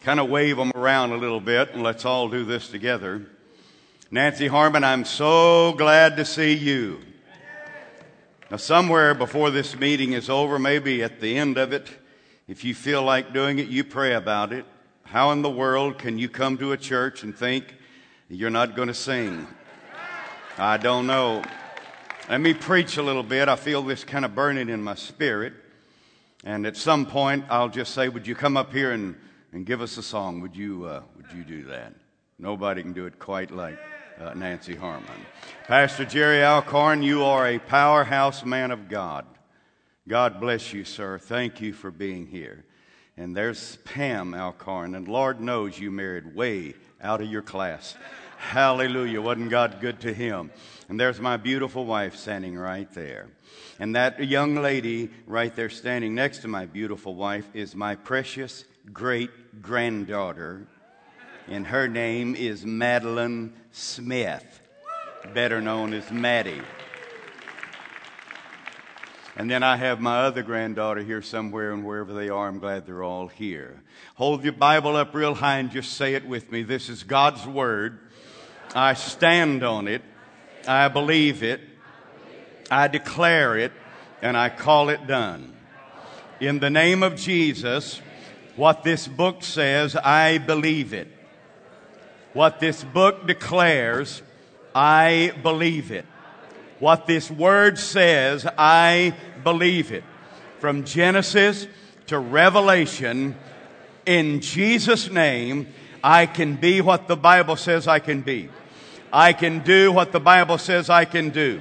kind of wave them around a little bit, and let's all do this together. Nancy Harmon, I'm so glad to see you. Now, somewhere before this meeting is over, maybe at the end of it, if you feel like doing it, you pray about it. How in the world can you come to a church and think you're not going to sing? I don't know. Let me preach a little bit. I feel this kind of burning in my spirit. And at some point, I'll just say, would you come up here and give us a song? Would you do that? Nobody can do it quite like Nancy Harmon. Pastor Jerry Alcorn, you are a powerhouse man of God. God bless you, sir. Thank you for being here. And there's Pam Alcorn, and Lord knows you married way out of your class. Hallelujah. Wasn't God good to him? And there's my beautiful wife standing right there. And that young lady right there standing next to my beautiful wife is my precious great-granddaughter. And her name is Madeline Smith, better known as Maddie. And then I have my other granddaughter here somewhere, and wherever they are, I'm glad they're all here. Hold your Bible up real high and just say it with me. This is God's Word. I stand on it. I believe it. I declare it. And I call it done. In the name of Jesus, what this book says, I believe it. What this book declares, I believe it. What this word says, I believe it. From Genesis to Revelation, in Jesus' name, I can be what the Bible says I can be. I can do what the Bible says I can do.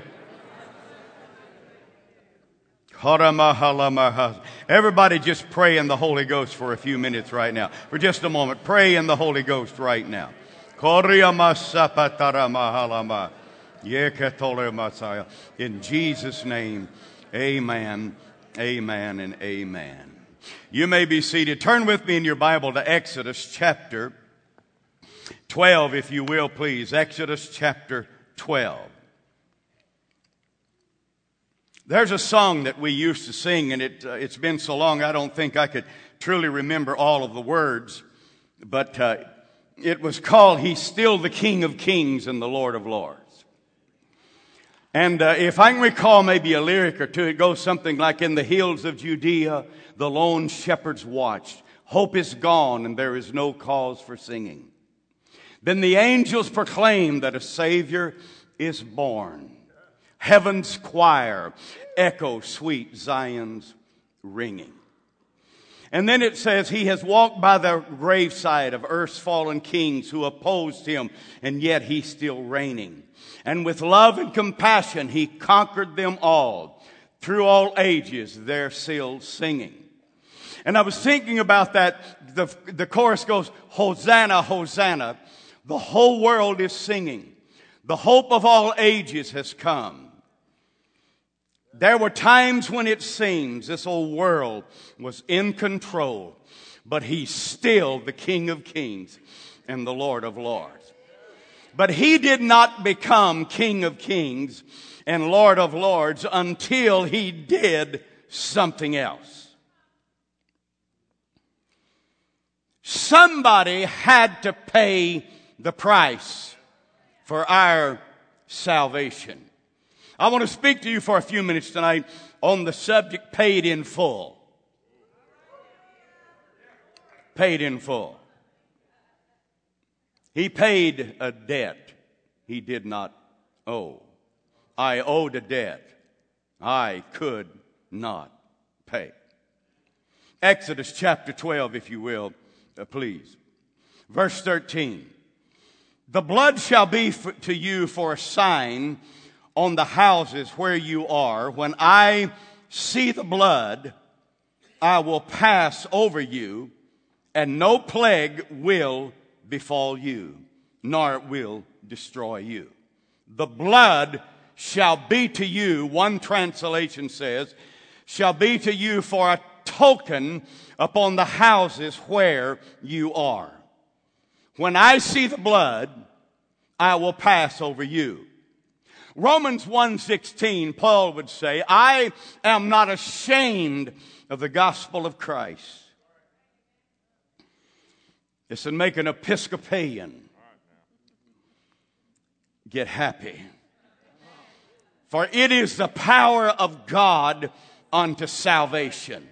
Everybody just pray in the Holy Ghost for a few minutes right now. For just a moment. Pray in the Holy Ghost right now. In Jesus' name, amen, amen, and amen. You may be seated. Turn with me in your Bible to Exodus chapter 12, if you will, please. Exodus chapter 12. There's a song that we used to sing, and it's been so long I don't think I could truly remember all of the words. But it was called, He's Still the King of Kings and the Lord of Lords. And if I can recall maybe a lyric or two, it goes something like, in the hills of Judea, the lone shepherds watched. Hope is gone and there is no cause for singing. Then the angels proclaimed that a Savior is born. Heaven's choir echo sweet Zion's ringing. And then it says, He has walked by the graveside of earth's fallen kings who opposed Him, and yet He's still reigning. And with love and compassion, He conquered them all. Through all ages, they're still singing. And I was thinking about that. The chorus goes, Hosanna, Hosanna. The whole world is singing. The hope of all ages has come. There were times when it seems this old world was in control, but He's still the King of Kings and the Lord of Lords. But He did not become King of Kings and Lord of Lords until He did something else. Somebody had to pay the price for our salvation. I want to speak to you for a few minutes tonight on the subject paid in full. Paid in full. He paid a debt He did not owe. I owed a debt I could not pay. Exodus chapter 12, if you will, please. Verse 13. The blood shall be to you for a sign on the houses where you are. When I see the blood, I will pass over you, and no plague will befall you, nor it will destroy you. The blood shall be to you, one translation says, shall be to you for a token upon the houses where you are. When I see the blood, I will pass over you. Romans 1:16, Paul would say, I am not ashamed of the gospel of Christ. Listen, make an Episcopalian get happy. For it is the power of God unto salvation.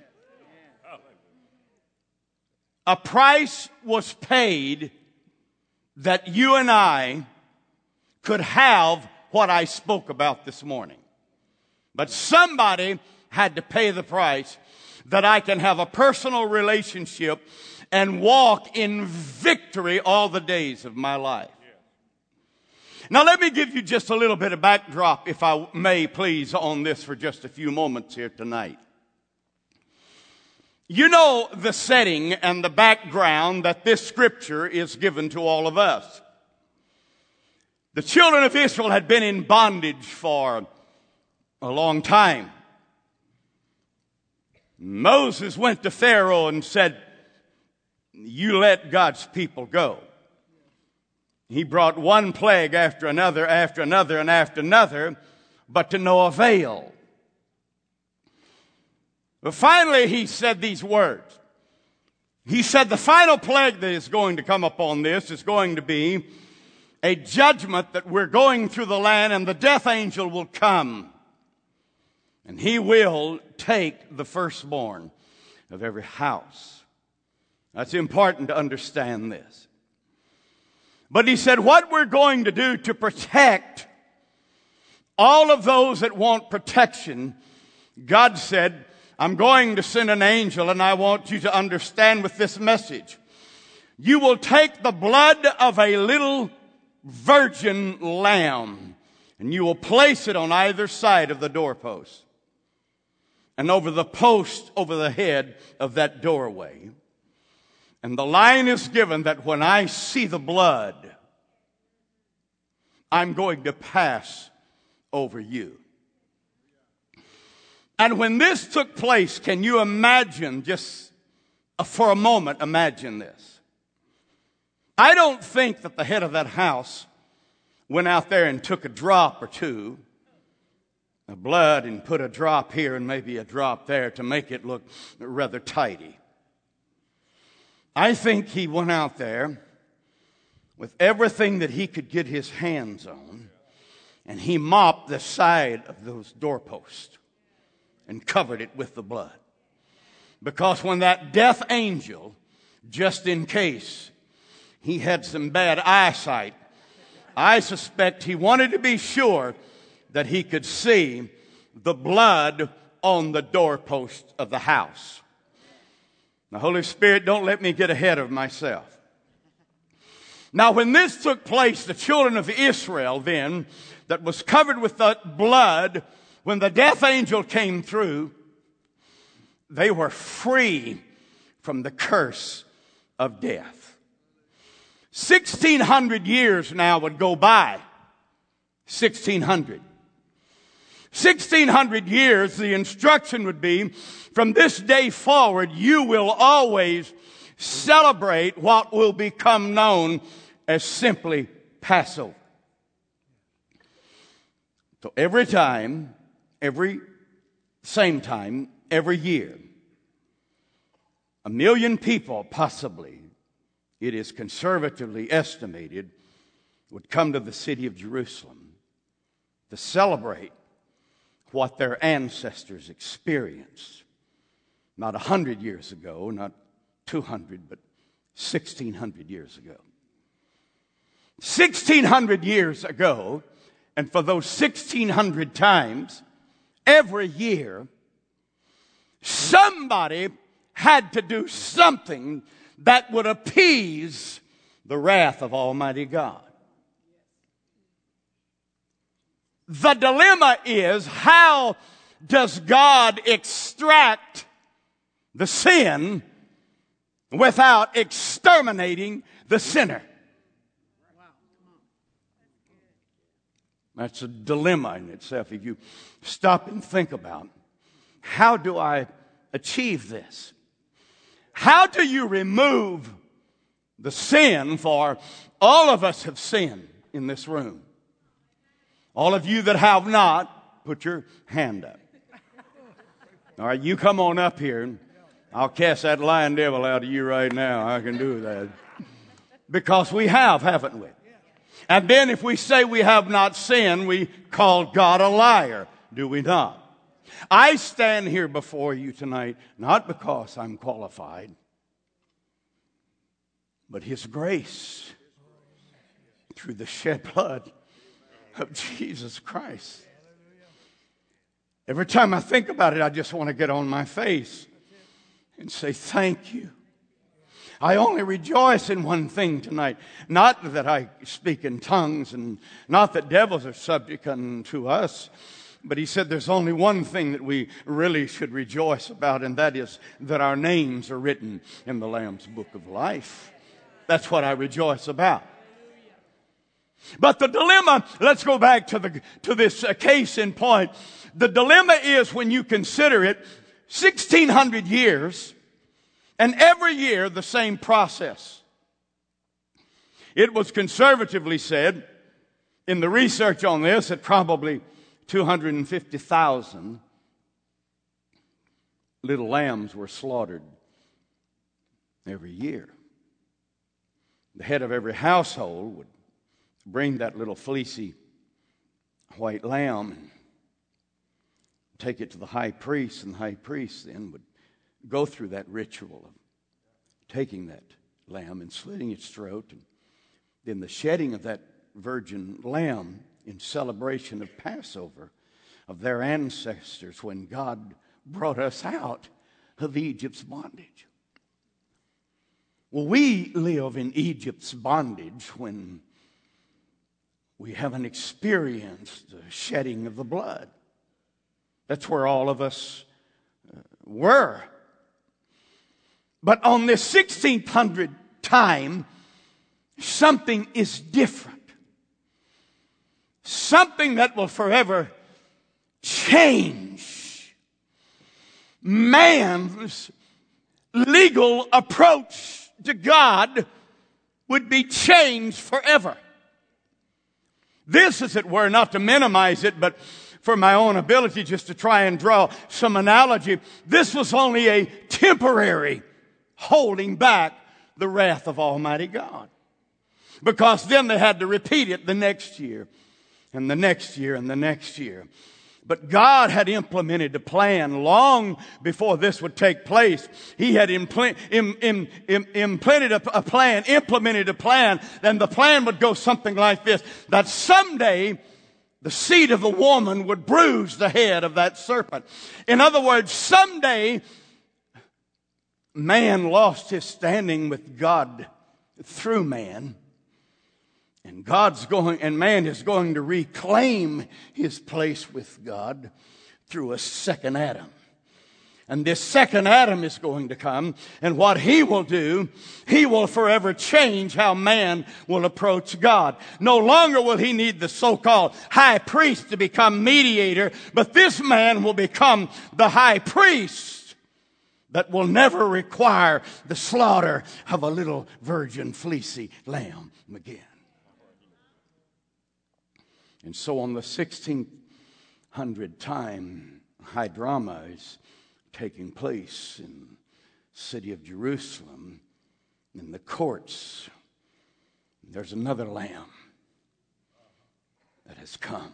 A price was paid that you and I could have what I spoke about this morning. But somebody had to pay the price that I can have a personal relationship and walk in victory all the days of my life. Now let me give you just a little bit of backdrop, if I may please, on this for just a few moments here tonight. You know the setting and the background that this scripture is given to all of us. The children of Israel had been in bondage for a long time. Moses went to Pharaoh and said, "You let God's people go." He brought one plague after another, and after another, but to no avail. But finally he said these words. He said the final plague that is going to come upon this is going to be a judgment that we're going through the land, and the death angel will come. And he will take the firstborn of every house. That's important to understand this. But he said what we're going to do to protect all of those that want protection, God said, I'm going to send an angel, and I want you to understand with this message. You will take the blood of a little virgin lamb, and you will place it on either side of the doorpost and over the post over the head of that doorway. And the line is given that when I see the blood, I'm going to pass over you. And when this took place, can you imagine, just for a moment, imagine this. I don't think that the head of that house went out there and took a drop or two of blood and put a drop here and maybe a drop there to make it look rather tidy. I think he went out there with everything that he could get his hands on, and he mopped the side of those doorposts and covered it with the blood. Because when that death angel, just in case he had some bad eyesight, I suspect he wanted to be sure that he could see the blood on the doorpost of the house. Now, Holy Spirit, don't let me get ahead of myself. Now, when this took place, the children of Israel then, that was covered with that blood, when the death angel came through, they were free from the curse of death. 1,600 years now would go by. 1,600. 1,600 years, the instruction would be, from this day forward, you will always celebrate what will become known as simply Passover. So every same time, every year, 1 million people possibly, it is conservatively estimated, would come to the city of Jerusalem to celebrate what their ancestors experienced. Not 100 years ago, not 200, but 1,600 years ago. 1,600 years ago, and for those 1,600 times, every year, somebody had to do something that would appease the wrath of Almighty God. The dilemma is, how does God extract the sin without exterminating the sinner? That's a dilemma in itself. If you stop and think about, how do I achieve this? How do you remove the sin? For all of us have sinned in this room. All of you that have not, put your hand up. All right, you come on up here. I'll cast that lying devil out of you right now. I can do that. Because we have, haven't we? And then if we say we have not sinned, we call God a liar, do we not? I stand here before you tonight, not because I'm qualified, but His grace through the shed blood of Jesus Christ. Every time I think about it, I just want to get on my face and say, thank you. I only rejoice in one thing tonight. Not that I speak in tongues and not that devils are subject unto us. But he said there's only one thing that we really should rejoice about, and that is that our names are written in the Lamb's Book of Life. That's what I rejoice about. But the dilemma, let's go back to this case in point. The dilemma is when you consider it, 1,600 years, and every year the same process. It was conservatively said in the research on this that probably 250,000 little lambs were slaughtered every year. The head of every household would bring that little fleecy white lamb and take it to the high priest, and the high priest then would go through that ritual of taking that lamb and slitting its throat, and then the shedding of that virgin lamb in celebration of Passover of their ancestors when God brought us out of Egypt's bondage. Well, we live in Egypt's bondage when we haven't experienced the shedding of the blood. That's where all of us were. But on this 1600 time, something is different. Something that will forever change man's legal approach to God would be changed forever. This, as it were, not to minimize it, but for my own ability just to try and draw some analogy, this was only a temporary holding back the wrath of Almighty God. Because then they had to repeat it the next year, and the next year, and the next year. But God had implemented a plan long before this would take place. He had implemented a plan, and the plan would go something like this, that someday the seed of the woman would bruise the head of that serpent. In other words, someday man lost his standing with God through man. And man is going to reclaim his place with God through a second Adam. And this second Adam is going to come, and what he will do, he will forever change how man will approach God. No longer will he need the so-called high priest to become mediator, but this man will become the high priest that will never require the slaughter of a little virgin fleecy lamb again. And so on the 1600 time, high drama is taking place in the city of Jerusalem, in the courts. There's another lamb that has come.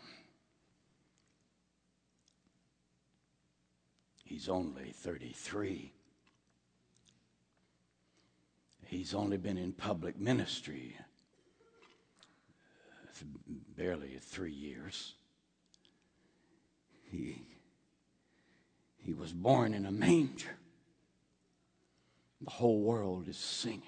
He's only 33. He's only been in public ministry barely 3 years. He was born in a manger. The whole world is singing.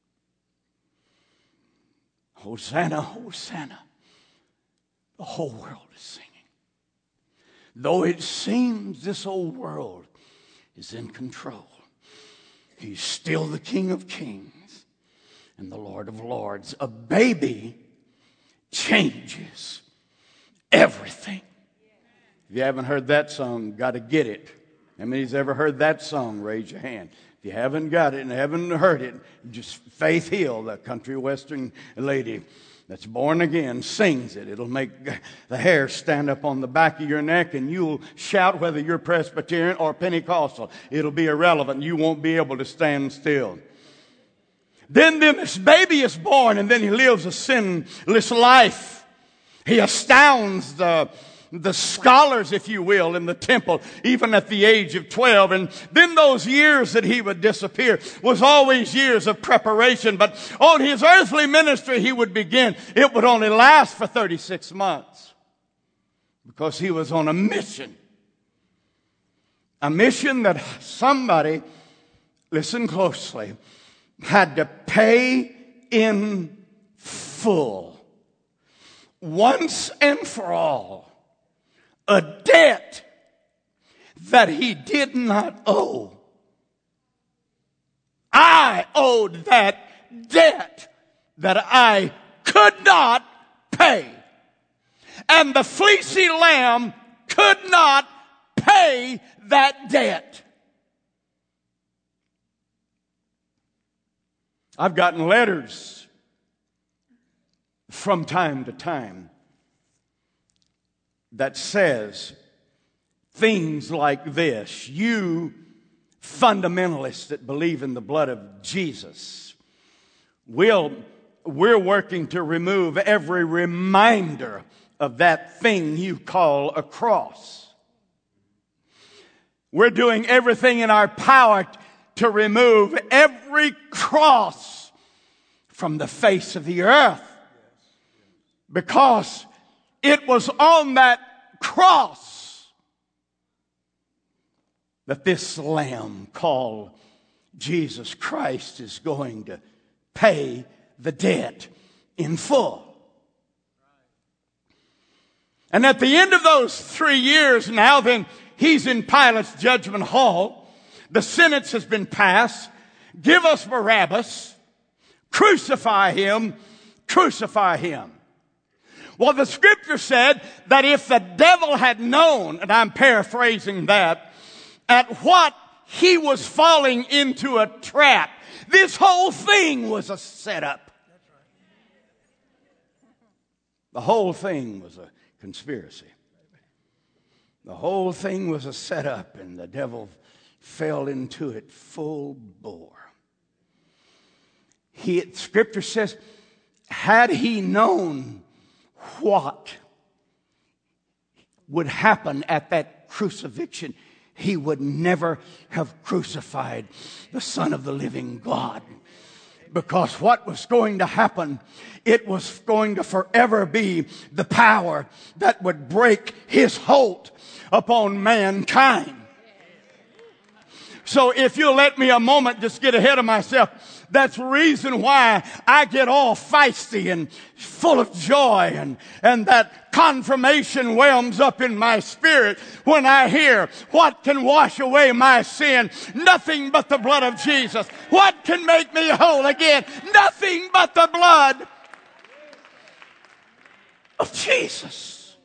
Hosanna, Hosanna. The whole world is singing. Though it seems this old world is in control, he's still the King of Kings and the Lord of Lords. A baby changes everything. If you haven't heard that song, got to get it. How many's ever heard that song? Raise your hand. If you haven't got it and haven't heard it, just Faith Hill, the country western lady that's born again, sings it. It'll make the hair stand up on the back of your neck, and you'll shout whether you're Presbyterian or Pentecostal. It'll be irrelevant. You won't be able to stand still. Then this baby is born, and then he lives a sinless life. He astounds the scholars, if you will, in the temple, even at the age of 12. And then those years that he would disappear was always years of preparation. But on his earthly ministry he would begin. It would only last for 36 months because he was on a mission. A mission that somebody, listen closely, had to pay in full. Once and for all. A debt that he did not owe. I owed that debt that I could not pay. And the fleecy lamb could not pay that debt. I've gotten letters from time to time that says things like this: you fundamentalists that believe in the blood of Jesus, we're working to remove every reminder of that thing you call a cross. We're doing everything in our power to remove every cross from the face of the earth, because it was on that cross that this lamb called Jesus Christ is going to pay the debt in full. And at the end of those 3 years now, then he's in Pilate's judgment hall. The sentence has been passed. Give us Barabbas. Crucify him. Crucify him. Well, the scripture said that if the devil had known, and I'm paraphrasing that, at what he was falling into a trap, this whole thing was a setup. The whole thing was a conspiracy. The whole thing was a setup, and the devil fell into it full bore. Scripture says, had he known what would happen at that crucifixion, he would never have crucified the Son of the living God. Because what was going to happen, it was going to forever be the power that would break his hold upon mankind. So if you'll let me a moment just get ahead of myself, that's the reason why I get all feisty and full of joy, and that confirmation whelms up in my spirit when I hear, what can wash away my sin? Nothing but the blood of Jesus. What can make me whole again? Nothing but the blood of Jesus.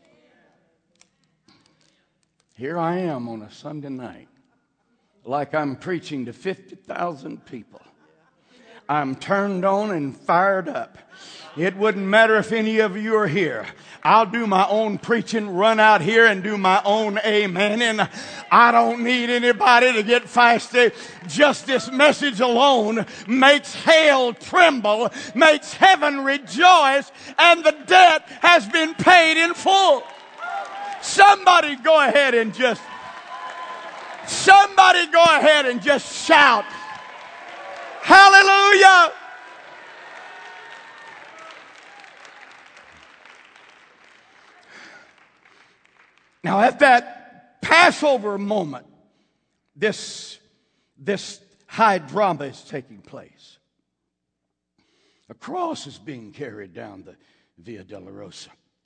Here I am on a Sunday night, like I'm preaching to 50,000 people. I'm turned on and fired up. It wouldn't matter if any of you are here. I'll do my own preaching, run out here and do my own amen. And I don't need anybody to get feisty. Just this message alone makes hell tremble, makes heaven rejoice, and the debt has been paid in full. Somebody go ahead and just shout, hallelujah! Now at that Passover moment, this high drama is taking place. A cross is being carried down the Via Dolorosa.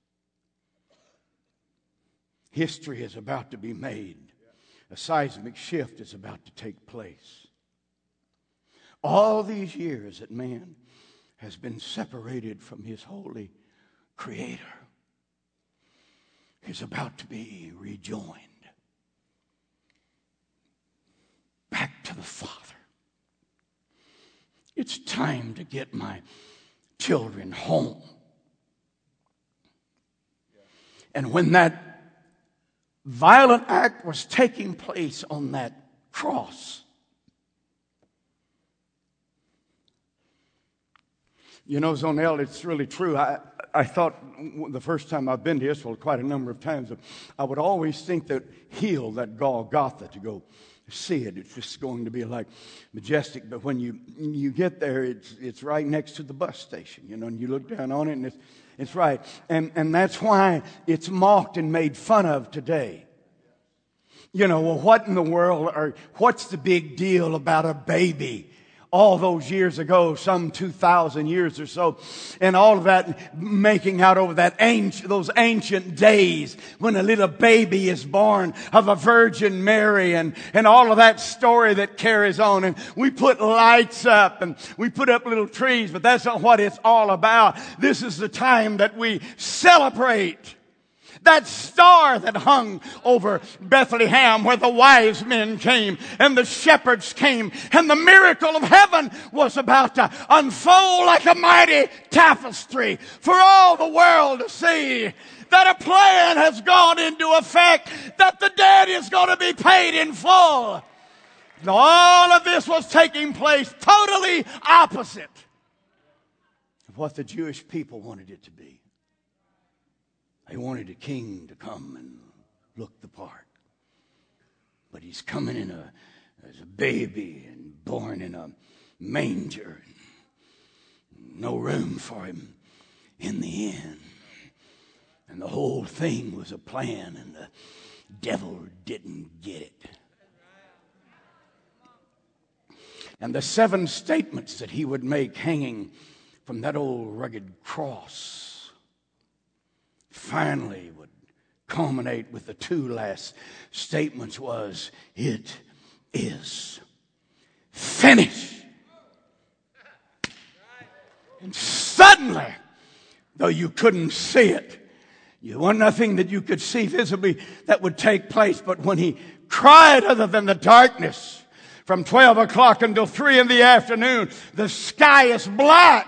History is about to be made. A seismic shift is about to take place. All these years that man has been separated from his holy Creator is about to be rejoined back to the Father. It's time to get my children home. And when that violent act was taking place on that cross, You know, Zonell, it's really true. I thought the first time I've been to Israel, quite a number of times, I would always think that hill, that Golgotha, to go see it, it's just going to be like majestic. But when you get there, it's right next to the bus station, you know, and you look down on it, and it's right. And that's why it's mocked and made fun of today. You know, well, what in the world, or what's the big deal about a baby? All those years ago, some 2,000 years or so, and all of that, making out over those ancient days when a little baby is born of a Virgin Mary, and all of that story that carries on. And we put lights up and we put up little trees, but that's not what it's all about. This is the time that we celebrate that star that hung over Bethlehem, where the wise men came and the shepherds came, and the miracle of heaven was about to unfold like a mighty tapestry for all the world to see. That a plan has gone into effect, that the debt is going to be paid in full. Now, all of this was taking place totally opposite of what the Jewish people wanted it to be. They wanted a king to come and look the part. But he's coming as a baby and born in a manger. No room for him in the inn. And the whole thing was a plan, and the devil didn't get it. And the 7 statements that he would make hanging from that old rugged cross finally would culminate with the 2 last statements was, it is finished. And suddenly, though you couldn't see it, there was nothing that you could see visibly that would take place, but when he cried, other than the darkness, from 12 o'clock until 3 in the afternoon, the sky is black.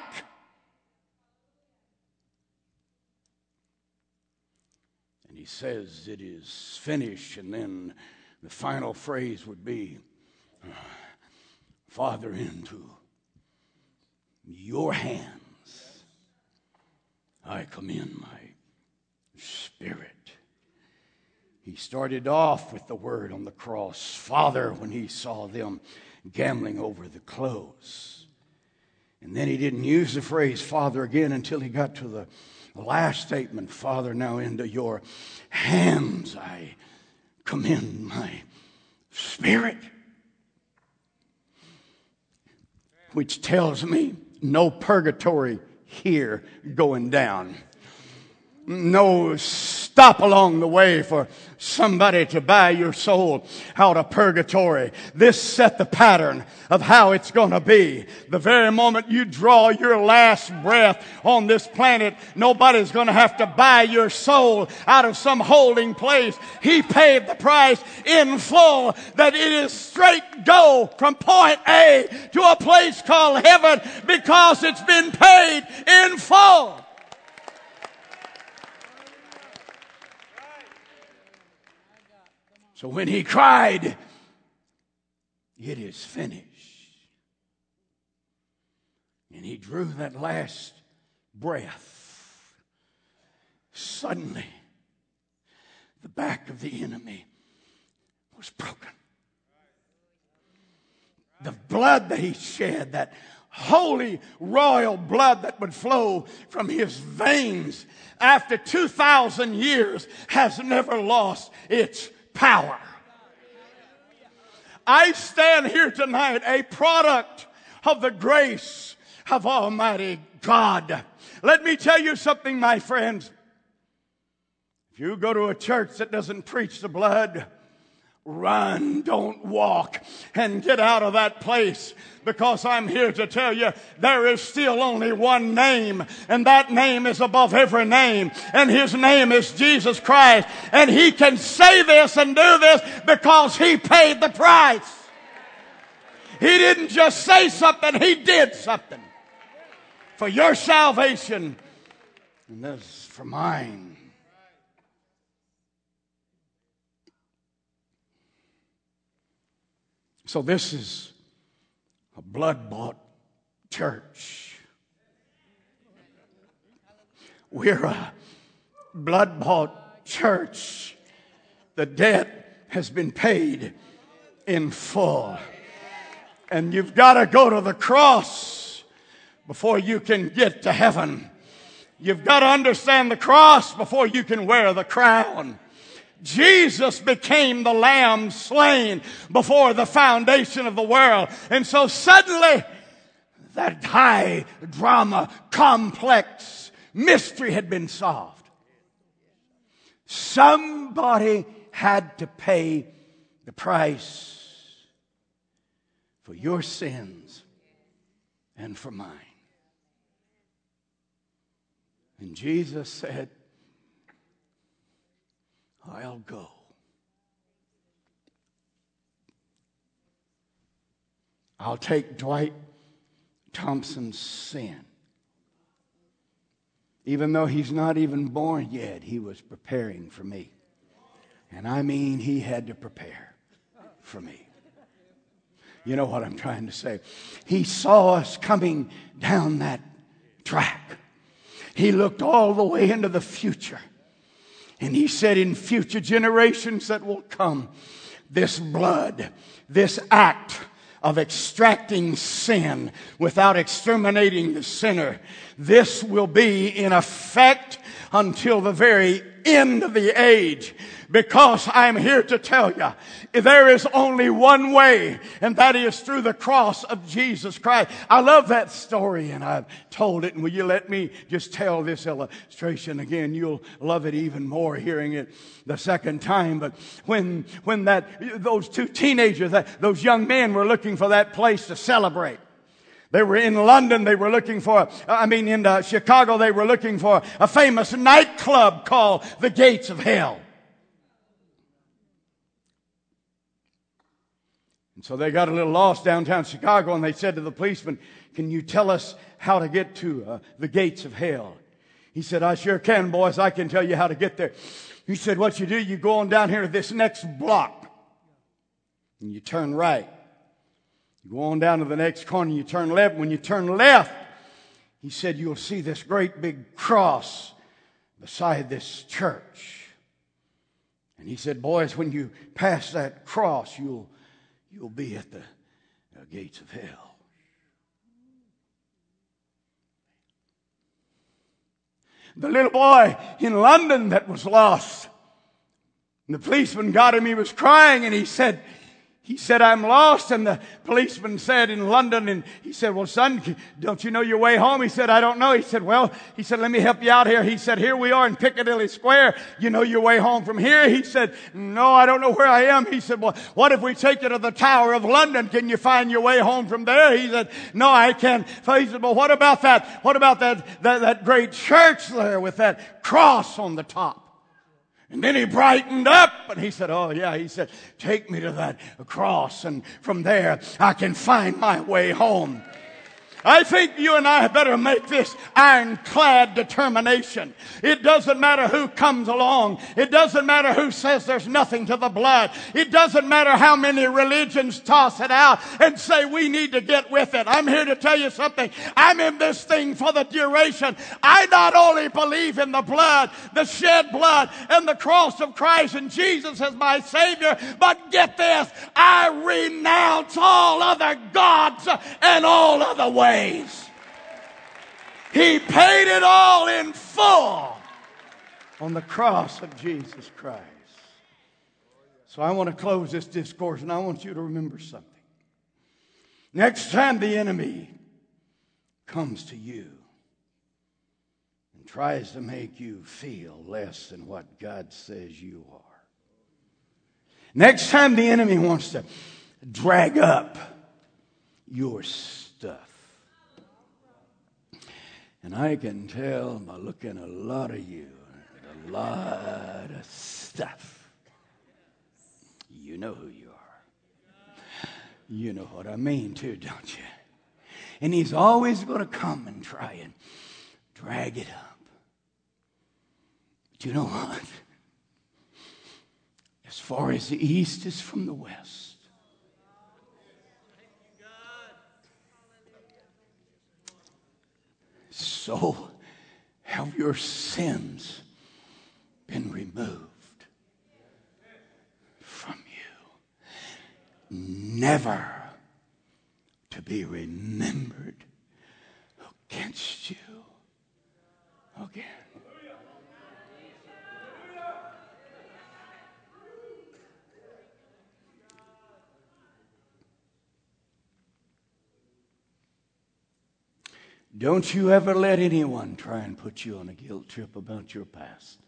He says it is finished, and then the final phrase would be, Father, into your hands I commend my spirit. He started off with the word on the cross, Father, when he saw them gambling over the clothes. And then he didn't use the phrase Father again until he got to the last statement, Father, now into your hands I commend my spirit. Which tells me no purgatory here going down. No stop along the way for somebody to buy your soul out of purgatory. This set the pattern of how it's going to be. The very moment you draw your last breath on this planet, nobody's going to have to buy your soul out of some holding place. He paid the price in full, that it is straight go from point A to a place called heaven, because it's been paid in full. So when he cried, it is finished, and he drew that last breath, suddenly the back of the enemy was broken. The blood that he shed, that holy royal blood that would flow from his veins after 2,000 years, has never lost its power. I stand here tonight a product of the grace of Almighty God. Let me tell you something, my friends. If you go to a church that doesn't preach the blood, run, don't walk, and get out of that place, because I'm here to tell you there is still only one name, and that name is above every name, and his name is Jesus Christ, and he can say this and do this because he paid the price. He didn't just say something, he did something for your salvation, and that's for mine. So this is a blood-bought church. We're a blood-bought church. The debt has been paid in full. And you've got to go to the cross before you can get to heaven. You've got to understand the cross before you can wear the crown. Jesus became the lamb slain before the foundation of the world. And so suddenly, that high drama, complex mystery had been solved. Somebody had to pay the price for your sins and for mine. And Jesus said, I'll go. I'll take Dwight Thompson's sin. Even though he's not even born yet, he was preparing for me. And I mean, he had to prepare for me. You know what I'm trying to say? He saw us coming down that track. He looked all the way into the future. And he said, in future generations that will come, this blood, this act of extracting sin without exterminating the sinner, this will be in effect until the very end of the age. Because I'm here to tell you, there is only one way, and that is through the cross of Jesus Christ. I love that story, and I've told it. And will you let me just tell this illustration again? You'll love it even more hearing it the second time. But when those two teenagers, those young men were looking for that place to celebrate. They were in London. They were looking for, in Chicago, they were looking for a famous nightclub called the Gates of Hell. And so they got a little lost downtown Chicago, and they said to the policeman, can you tell us how to get to the Gates of Hell? He said, I sure can, boys. I can tell you how to get there. He said, what you do, you go on down here to this next block, and you turn right. You go on down to the next corner, and you turn left. When you turn left, he said, you'll see this great big cross beside this church. And he said, boys, when you pass that cross, you'll be at the gates of hell. The little boy in London that was lost, and the policeman got him. He was crying, and he said, I'm lost. And the policeman said in London, and he said, well, son, don't you know your way home? He said, I don't know. He said, let me help you out here. He said, here we are in Piccadilly Square. You know your way home from here? He said, no, I don't know where I am. He said, well, what if we take you to the Tower of London? Can you find your way home from there? He said, no, I can't. He said, well, what about that? What about that great church there with that cross on the top? And then he brightened up and he said, oh yeah, he said, take me to that cross, and from there I can find my way home. I think you and I better make this ironclad determination. It doesn't matter who comes along. It doesn't matter who says there's nothing to the blood. It doesn't matter how many religions toss it out and say we need to get with it. I'm here to tell you something. I'm in this thing for the duration. I not only believe in the blood, the shed blood, and the cross of Christ and Jesus as my Savior, but get this, I renounce all other gods and all other ways. He paid it all in full on the cross of Jesus Christ. So I want to close this discourse, and I want you to remember something. Next time the enemy comes to you and tries to make you feel less than what God says you are. Next time the enemy wants to drag up your stuff. And I can tell by looking at a lot of you, a lot of stuff. You know who you are. You know what I mean too, don't you? And he's always going to come and try and drag it up. But you know what? As far as the east is from the west, so have your sins been removed from you, never to be remembered against you again. Don't you ever let anyone try and put you on a guilt trip about your past.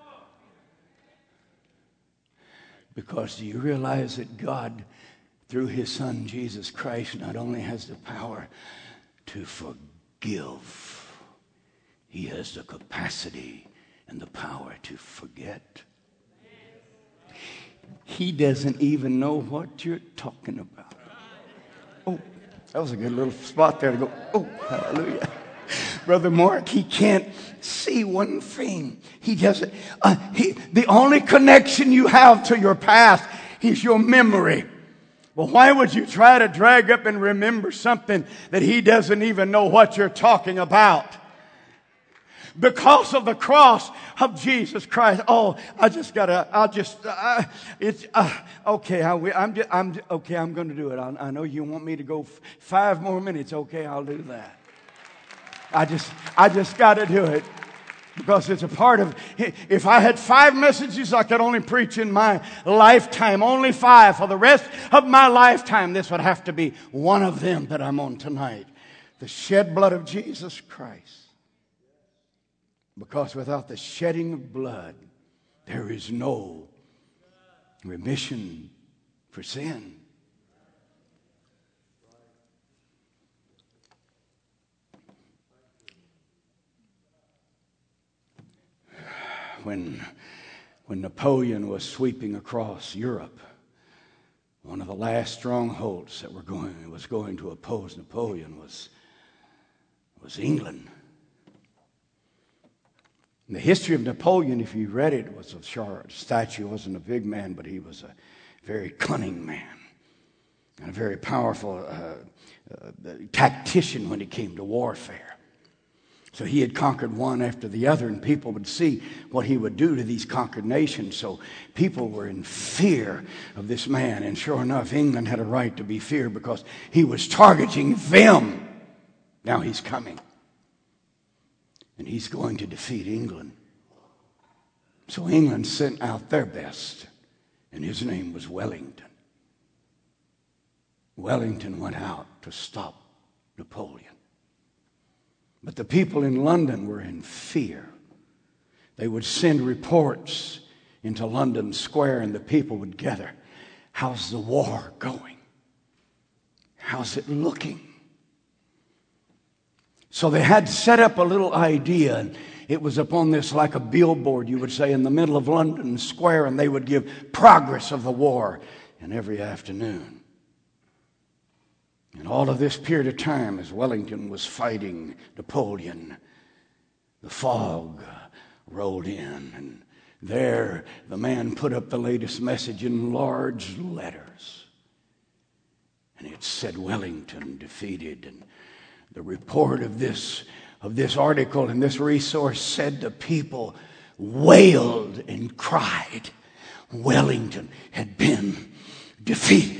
Because do you realize that God, through His Son Jesus Christ, not only has the power to forgive, He has the capacity and the power to forget. He doesn't even know what you're talking about. Oh, that was a good little spot there to go, oh, hallelujah. Brother Mark, he can't see one thing. He doesn't. The only connection you have to your past is your memory. Well, why would you try to drag up and remember something that he doesn't even know what you're talking about? Because of the cross of Jesus Christ. Oh, okay, I'm going to do it. I know you want me to go 5 more minutes. Okay, I'll do that. I just got to do it. Because it's a part of, if I had 5 messages I could only preach in my lifetime, only 5 for the rest of my lifetime, this would have to be one of them that I'm on tonight. The shed blood of Jesus Christ. Because without the shedding of blood, there is no remission for sin. When Napoleon was sweeping across Europe, one of the last strongholds that was going to oppose Napoleon was England. And the history of Napoleon, if you read it, was a short statue. He wasn't a big man, but he was a very cunning man and a very powerful tactician when it came to warfare. So he had conquered one after the other, and people would see what he would do to these conquered nations. So people were in fear of this man. And sure enough, England had a right to be feared because he was targeting them. Now he's coming. And he's going to defeat England. So England sent out their best, and his name was Wellington. Wellington went out to stop Napoleon. But the people in London were in fear. They would send reports into London Square, and the people would gather. How's the war going? How's it looking? So they had set up a little idea, and it was upon this like a billboard, you would say, in the middle of London Square, and they would give progress of the war. And every afternoon, and all of this period of time as Wellington was fighting Napoleon, the fog rolled in, and there the man put up the latest message in large letters. And it said Wellington defeated. And the report of this article and this resource said the people wailed and cried. Wellington had been defeated.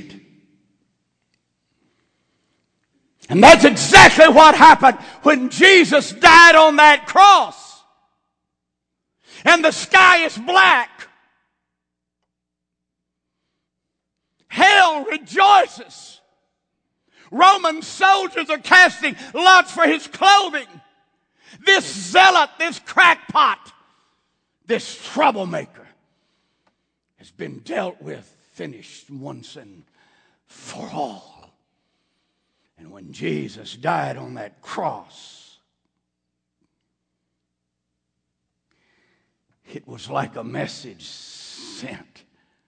And that's exactly what happened when Jesus died on that cross. And the sky is black. Hell rejoices. Roman soldiers are casting lots for his clothing. This zealot, this crackpot, this troublemaker has been dealt with, finished once and for all. And when Jesus died on that cross, it was like a message sent.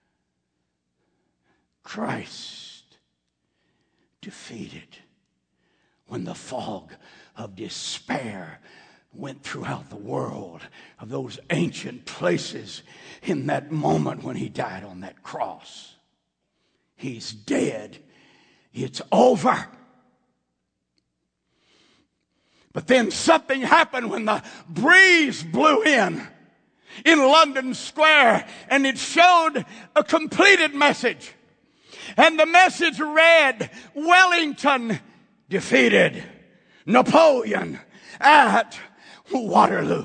Christ defeated. When the fog of despair went throughout the world of those ancient places in that moment when he died on that cross. He's dead. It's over. But then something happened when the breeze blew in London Square, and it showed a completed message. And the message read, Wellington defeated Napoleon at Waterloo.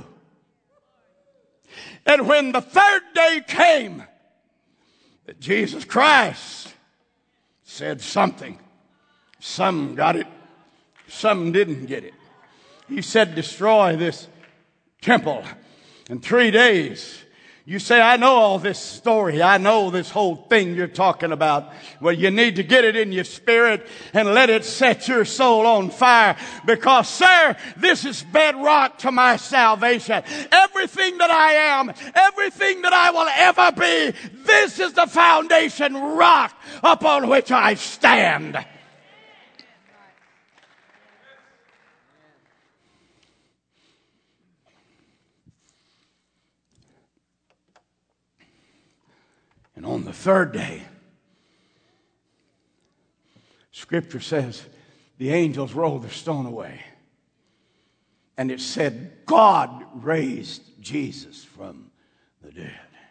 And when the third day came, that Jesus Christ said something. Some got it, some didn't get it. He said, destroy this temple in 3 days. You say, I know all this story. I know this whole thing you're talking about. Well, you need to get it in your spirit and let it set your soul on fire. Because, sir, this is bedrock to my salvation. Everything that I am, everything that I will ever be, this is the foundation rock upon which I stand. And on the third day, Scripture says the angels rolled the stone away. And it said God raised Jesus from the dead.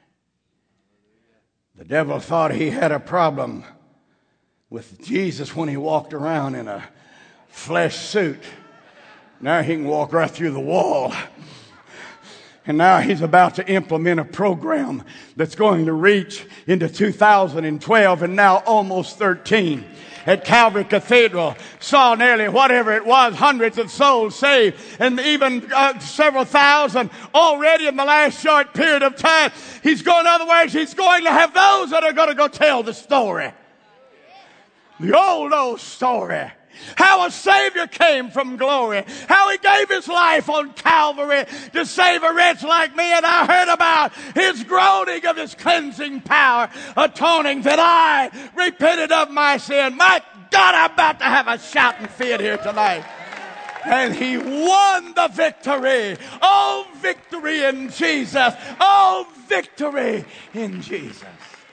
The devil thought he had a problem with Jesus when he walked around in a flesh suit. Now he can walk right through the wall. And now he's about to implement a program that's going to reach into 2012 and now almost 13. At Calvary Cathedral, saw nearly whatever it was, hundreds of souls saved, and even several thousand already in the last short period of time. In other words, he's going to have those that are going to go tell the story. The old story. How a Savior came from glory. How He gave His life on Calvary to save a wretch like me. And I heard about His groaning of His cleansing power, atoning that I repented of my sin. My God, I'm about to have a shouting fit here tonight. And He won the victory. Oh, victory in Jesus. Oh, victory in Jesus.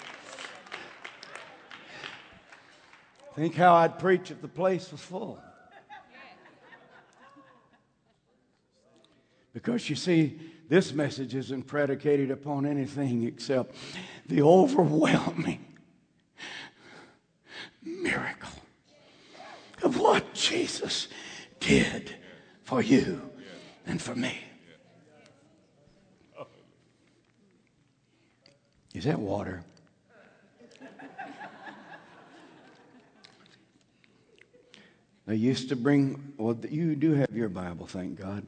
Think how I'd preach if the place was full. Because you see, this message isn't predicated upon anything except the overwhelming miracle of what Jesus did for you and for me. Is that water? They used to bring, well, you do have your Bible, thank God.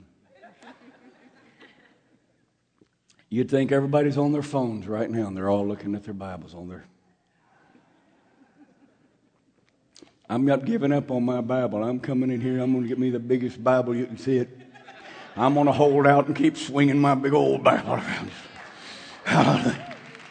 You'd think everybody's on their phones right now and they're all looking at their Bibles on their. I'm not giving up on my Bible. I'm coming in here. I'm going to get me the biggest Bible you can see it. I'm going to hold out and keep swinging my big old Bible around. Hallelujah.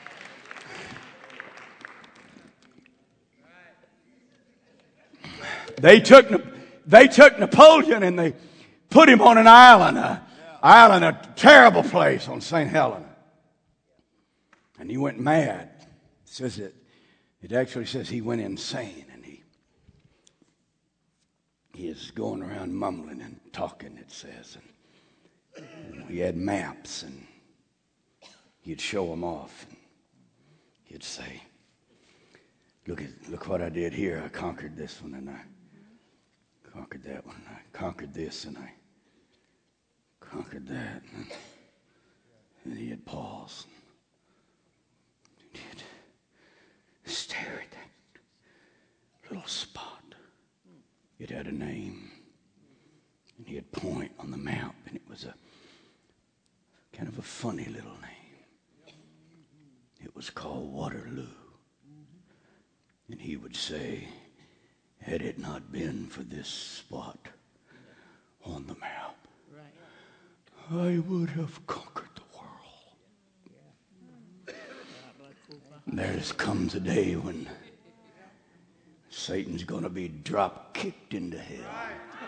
They took Napoleon and they put him on an island, a terrible place on St. Helena. And he went mad. It actually says he went insane, and he is going around mumbling and talking, it says. And he had maps, and he'd show them off. And he'd say, look what I did here. I conquered this one, and I conquered that one. I conquered this, and I conquered that. And he'd pause. And he'd stare at that little spot. It had a name. And he'd point on the map, and it was a kind of a funny little name. It was called Waterloo. And he would say, had it not been for this spot on the map, I would have conquered the world. And there comes a day when Satan's going to be drop-kicked into hell.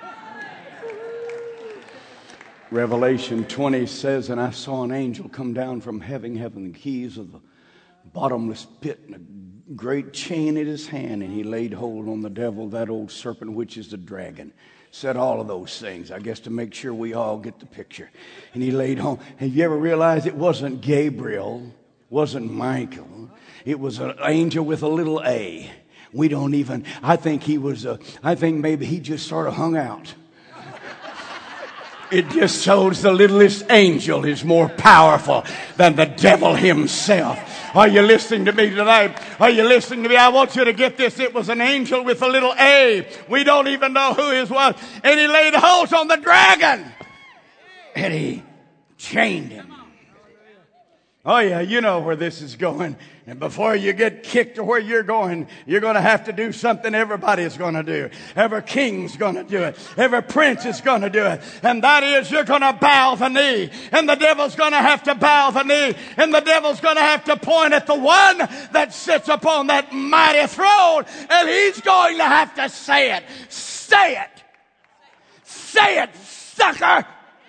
Revelation 20 says, and I saw an angel come down from heaven, having the keys of the bottomless pit and a great chain in his hand, and he laid hold on the devil, that old serpent, which is the dragon, said all of those things, I guess to make sure we all get the picture. And he laid home. Have you ever realized it wasn't Gabriel, wasn't Michael? It was an angel with a little a. We don't even, I think maybe he just sort of hung out. It just shows the littlest angel is more powerful than the devil himself. Are you listening to me tonight? Are you listening to me? I want you to get this. It was an angel with a little a. We don't even know who his was. And he laid hold on the dragon. And he chained him. Oh yeah, you know where this is going. And before you get kicked to where you're going to have to do something everybody's going to do. Every king's going to do it. Every prince is going to do it. And that is, you're going to bow the knee. And the devil's going to have to bow the knee. And the devil's going to have to point at the one that sits upon that mighty throne. And he's going to have to say it. Say it. Say it, sucker.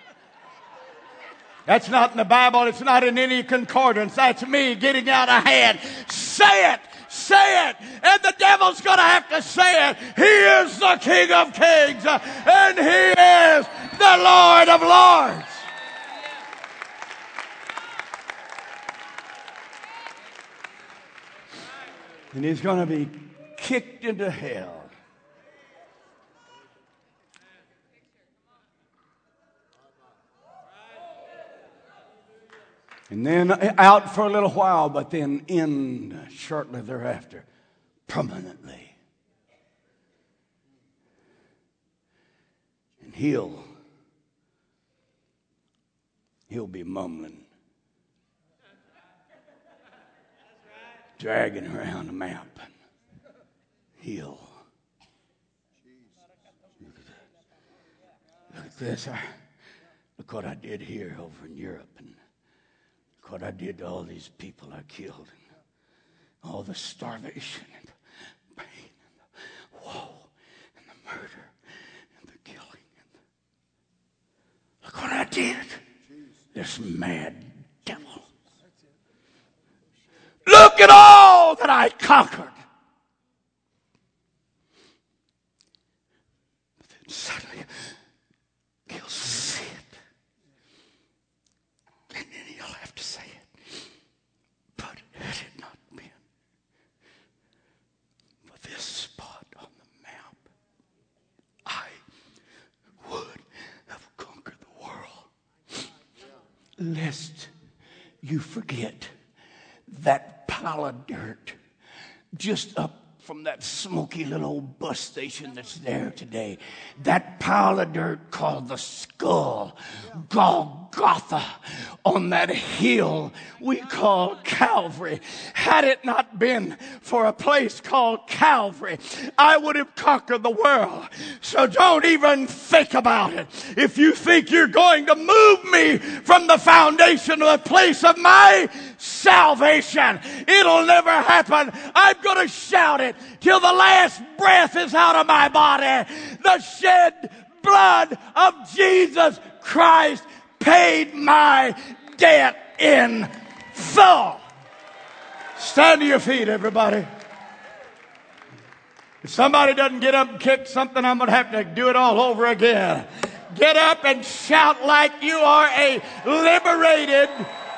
That's not in the Bible. It's not in any concordance. That's me getting out of hand. Say it. Say it. And the devil's going to have to say it. He is the King of Kings. And he is the Lord of Lords. And he's going to be kicked into hell. And then out for a little while, but then in shortly thereafter, permanently. And he'll be mumbling, dragging around a map. He'll. Look at this. Look what I did here over in Europe. And what I did to all these people I killed, and all the starvation and the pain and the woe and the murder and the killing. Look what I did. This mad devil. Look at all that I conquered. But then suddenly he'll see it. And then he'll have to say it. But had it not been for this spot on the map, I would have conquered the world. Lest you forget that pile of dirt just up from that smoky little old bus station that's there today. That pile of dirt called the skull, Golgotha, on that hill we call Calvary. Had it not been for a place called Calvary, I would have conquered the world. So don't even think about it. If you think you're going to move me from the foundation of the place of my salvation, it'll never happen. I'm going to shout it till the last breath is out of my body. The shed blood of Jesus Christ paid my debt in full. Stand to your feet, everybody. If somebody doesn't get up and kick something, I'm going to have to do it all over again. Get up and shout like you are a liberated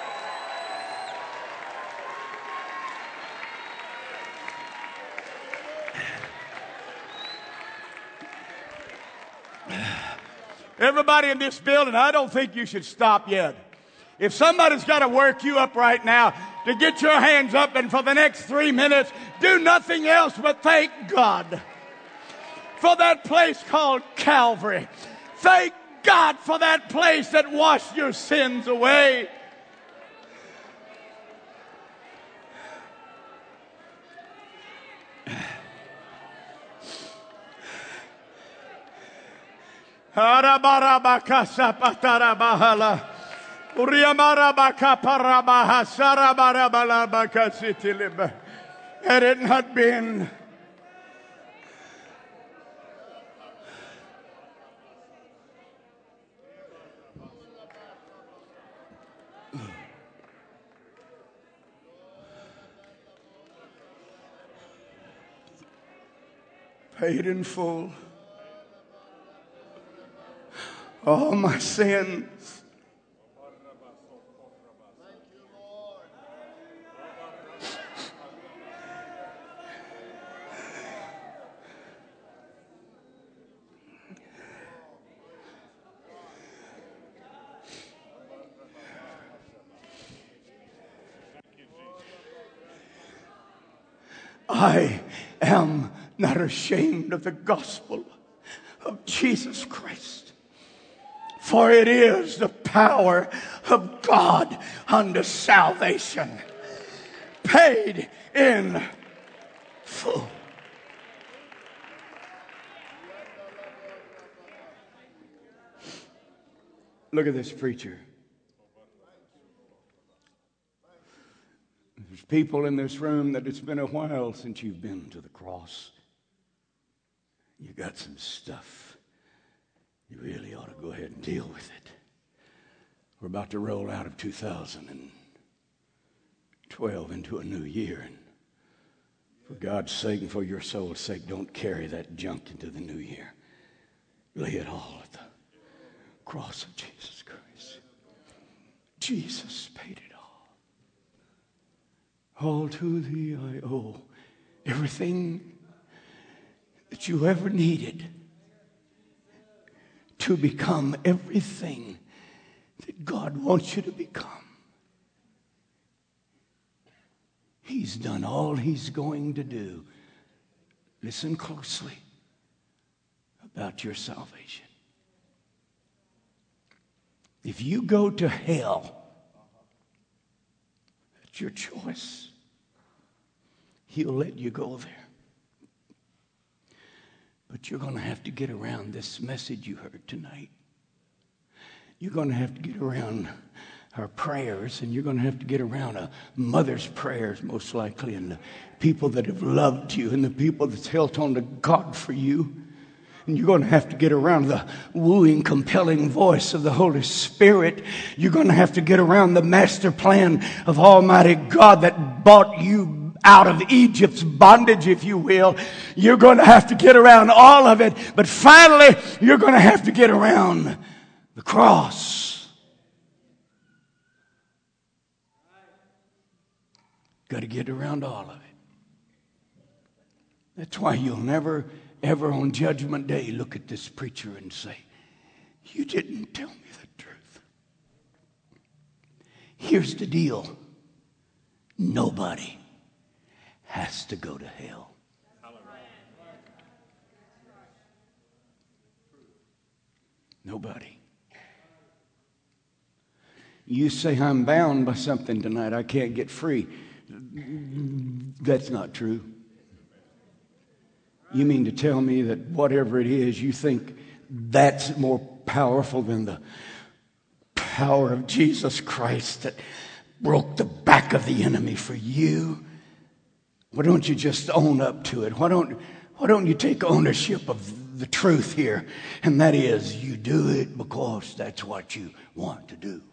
everybody in this building. I don't think you should stop yet. If somebody's got to work you up right now to get your hands up and for the next 3 minutes do nothing else but thank God for that place called Calvary. Thank God for that place that washed your sins away. Had it not been paid in full. all my sins. I am not ashamed of the gospel of Jesus Christ, for it is the power of God unto salvation, paid in full. Look at this preacher. There's people in this room that it's been a while since you've been to the cross. You got some stuff. You really ought to go ahead and deal with it. We're about to roll out of 2012 into a new year. And for God's sake and for your soul's sake, don't carry that junk into the new year. Lay it all at the cross of Jesus Christ. Jesus paid it all. All to thee I owe. Everything that you ever needed to become everything that God wants you to become. He's done all He's going to do. Listen closely about your salvation. If you go to hell, that's your choice. He'll let you go there. But you're going to have to get around this message you heard tonight. You're going to have to get around our prayers, and you're going to have to get around a mother's prayers, most likely, and the people that have loved you, and the people that's held on to God for you. And you're going to have to get around the wooing, compelling voice of the Holy Spirit. You're going to have to get around the master plan of Almighty God that bought you out of Egypt's bondage, if you will. You're going to have to get around all of it. But finally, you're going to have to get around the cross. Got to get around all of it. That's why you'll never, ever on Judgment Day look at this preacher and say, you didn't tell me the truth. Here's the deal. Nobody has to go to hell. Nobody. You say, I'm bound by something tonight. I can't get free. That's not true. You mean to tell me that whatever it is, you think that's more powerful than the power of Jesus Christ that broke the back of the enemy for you? Why don't you just own up to it? Why don't you take ownership of the truth here? And that is, you do it because that's what you want to do.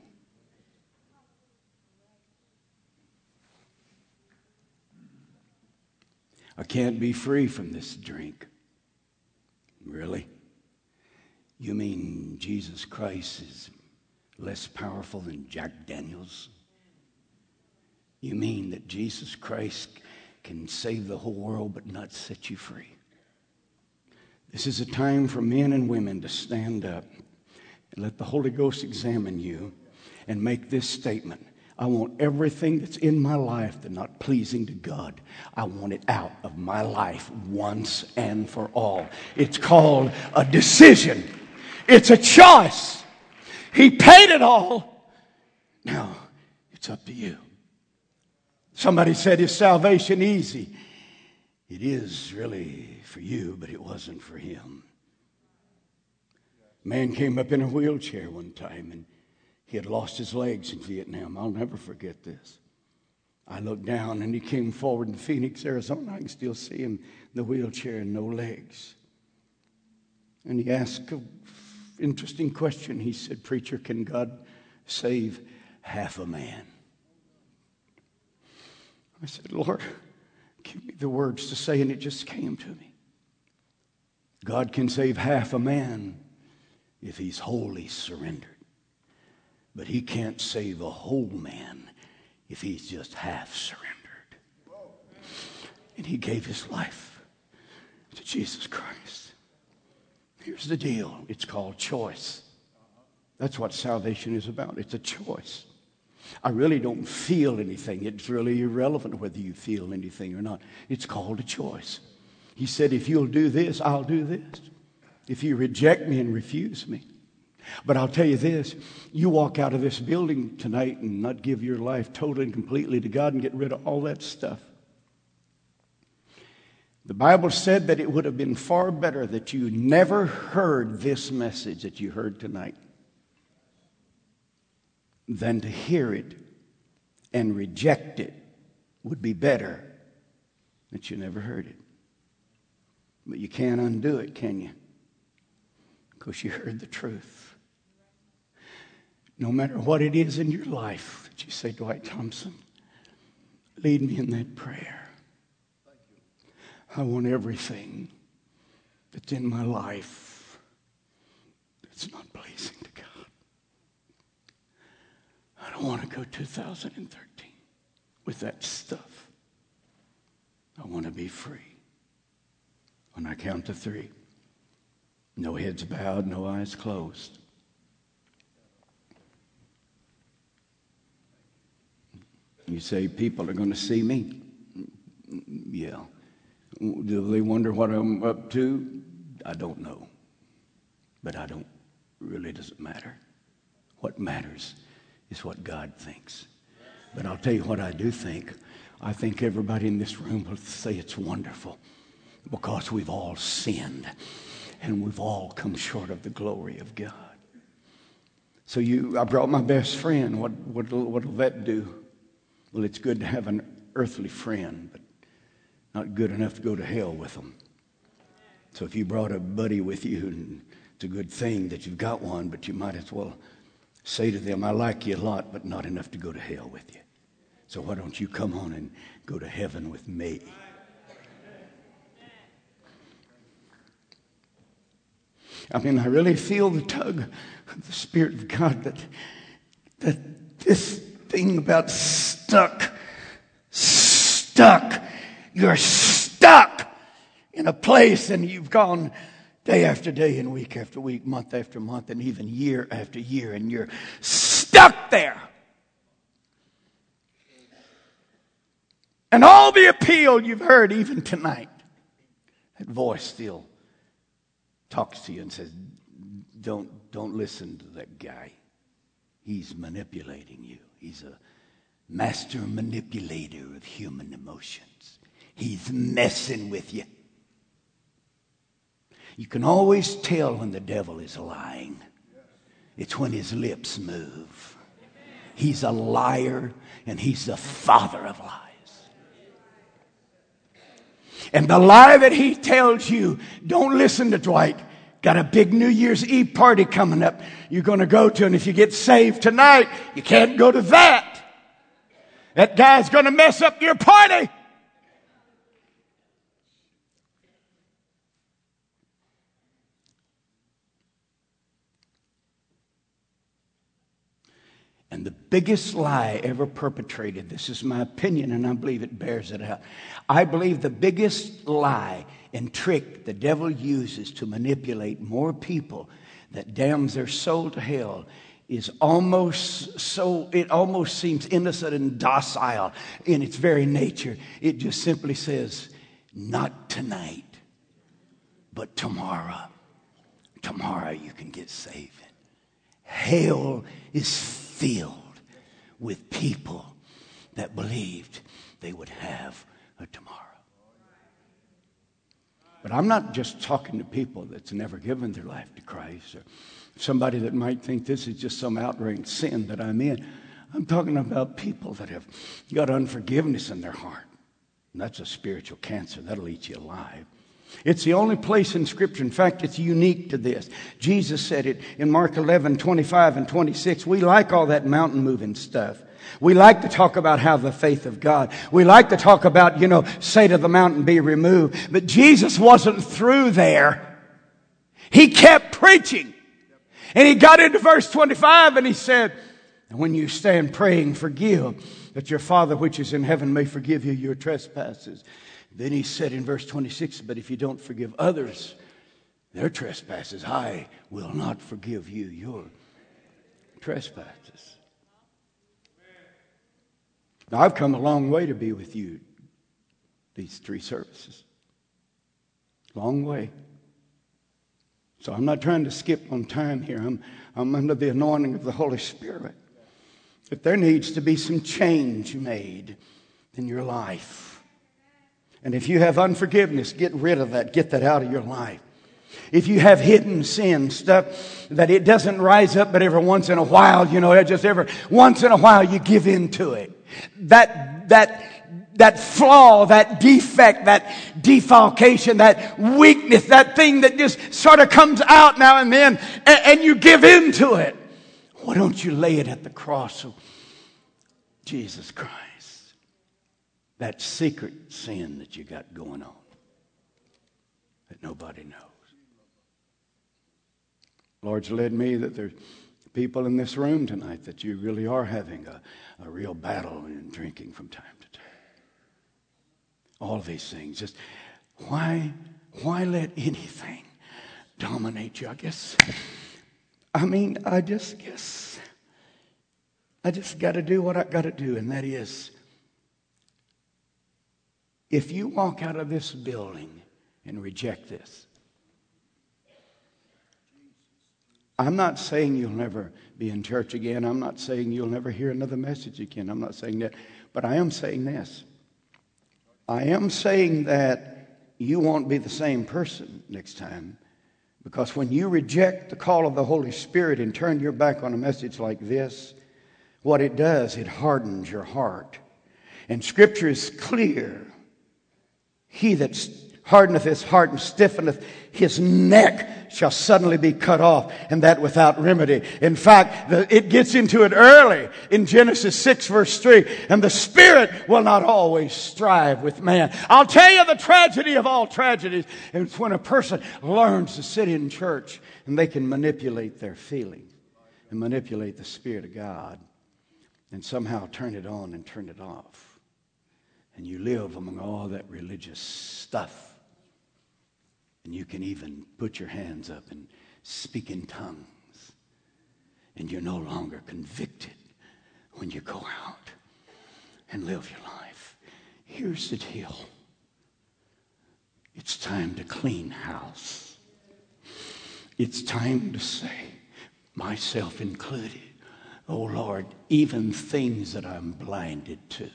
I can't be free from this drink. Really? You mean Jesus Christ is less powerful than Jack Daniels? You mean that Jesus Christ can save the whole world but not set you free? This is a time for men and women to stand up and let the Holy Ghost examine you and make this statement. I want everything that's in my life that's not pleasing to God, I want it out of my life once and for all. It's called a decision. It's a choice. He paid it all. Now, it's up to you. Somebody said, is salvation easy? It is really for you, but it wasn't for him. A man came up in a wheelchair one time, and he had lost his legs in Vietnam. I'll never forget this. I looked down, and he came forward in Phoenix, Arizona. I can still see him in the wheelchair and no legs. And he asked an interesting question. He said, preacher, can God save half a man? I said, Lord, give me the words to say, and it just came to me. God can save half a man if he's wholly surrendered. But he can't save a whole man if he's just half surrendered. And he gave his life to Jesus Christ. Here's the deal. It's called choice. That's what salvation is about. It's a choice. I really don't feel anything. It's really irrelevant whether you feel anything or not. It's called a choice. He said, if you'll do this, I'll do this. If you reject me and refuse me. But I'll tell you this, you walk out of this building tonight and not give your life totally and completely to God and get rid of all that stuff. The Bible said that it would have been far better that you never heard this message that you heard tonight than to hear it and reject it. Would be better that you never heard it. But you can't undo it, can you? Because you heard the truth. No matter what it is in your life that you say, Dwight Thompson, lead me in that prayer. I want everything that's in my life that's not pleasing to God. I don't want to go 2013 with that stuff. I want to be free. When I count to 3, no heads bowed, no eyes closed. You say, people are going to see me. Yeah. Do they wonder what I'm up to? I don't know. But really doesn't matter. What matters is what God thinks. But I'll tell you what I do think. I think everybody in this room will say it's wonderful because we've all sinned and we've all come short of the glory of God. So I brought my best friend. What'll that do? Well, it's good to have an earthly friend, but not good enough to go to hell with them. So if you brought a buddy with you, and it's a good thing that you've got one, but you might as well say to them, I like you a lot, but not enough to go to hell with you. So why don't you come on and go to heaven with me? I mean, I really feel the tug of the Spirit of God that this thing about stuck. You're stuck in a place and you've gone day after day and week after week, month after month, and even year after year, and you're stuck there. And all the appeal you've heard even tonight, that voice still talks to you and says, don't listen to that guy. He's manipulating you. He's a master manipulator of human emotions. He's messing with you. You can always tell when the devil is lying. It's when his lips move. He's a liar and he's the father of lies. And the lie that he tells you, don't listen to Dwight. Got a big New Year's Eve party coming up you're going to go to, and if you get saved tonight, you can't go to that. That guy's going to mess up your party. And the biggest lie ever perpetrated, this is my opinion and I believe it bears it out. I believe the biggest lie and trick the devil uses to manipulate more people that damns their soul to hell is it almost seems innocent and docile in its very nature. It just simply says, not tonight, but tomorrow. Tomorrow you can get saved. Hell is filled with people that believed they would have a tomorrow. But I'm not just talking to people that's never given their life to Christ, or somebody that might think this is just some outright sin that I'm in. I'm talking about people that have got unforgiveness in their heart. And that's a spiritual cancer. That'll eat you alive. It's the only place in Scripture. In fact, it's unique to this. Jesus said it in Mark 11:25 and 26. We like all that mountain moving stuff. We like to talk about how the faith of God. We like to talk about, say to the mountain, be removed. But Jesus wasn't through there. He kept preaching. And he got into verse 25 and he said, and when you stand praying, forgive, that your Father which is in heaven may forgive you your trespasses. Then he said in verse 26, but if you don't forgive others their trespasses, I will not forgive you your trespasses. Now, I've come a long way to be with you these 3 services. Long way. So I'm not trying to skip on time here. I'm under the anointing of the Holy Spirit. But there needs to be some change made in your life. And if you have unforgiveness, get rid of that. Get that out of your life. If you have hidden sin, stuff that it doesn't rise up, but every once in a while, just every once in a while you give in to it. That flaw, that defect, that defalcation, that weakness, that thing that just sort of comes out now and then, and you give in to it. Why don't you lay it at the cross of Jesus Christ? That secret sin that you got going on that nobody knows. Lord's led me that there's people in this room tonight that you really are having a real battle in drinking from time to time. All of these things. Just why let anything dominate you? I just guess I just got to do what I got to do, and that is, if you walk out of this building and reject this, I'm not saying you'll never be in church again. I'm not saying you'll never hear another message again. I'm not saying that. But I am saying this. I am saying that you won't be the same person next time. Because when you reject the call of the Holy Spirit and turn your back on a message like this, what it does, it hardens your heart. And Scripture is clear. He that hardeneth his heart and stiffeneth his neck shall suddenly be cut off, and that without remedy. In fact, it gets into it early in Genesis 6 verse 3. And the Spirit will not always strive with man. I'll tell you the tragedy of all tragedies. It's when a person learns to sit in church and they can manipulate their feelings and manipulate the Spirit of God and somehow turn it on and turn it off. And you live among all that religious stuff. And you can even put your hands up and speak in tongues. And you're no longer convicted when you go out and live your life. Here's the deal. It's time to clean house. It's time to say, myself included, oh Lord, even things that I'm blinded to,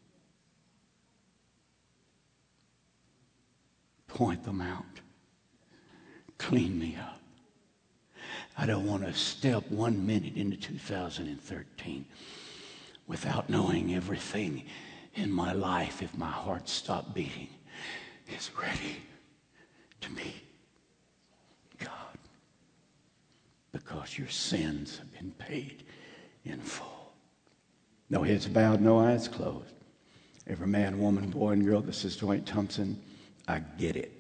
point them out. Clean me up. I don't want to step 1 minute into 2013 without knowing everything in my life, if my heart stopped beating, is ready to meet God. Because your sins have been paid in full. No heads bowed, no eyes closed. Every man, woman, boy, and girl that says, Dwayne Thompson, I get it.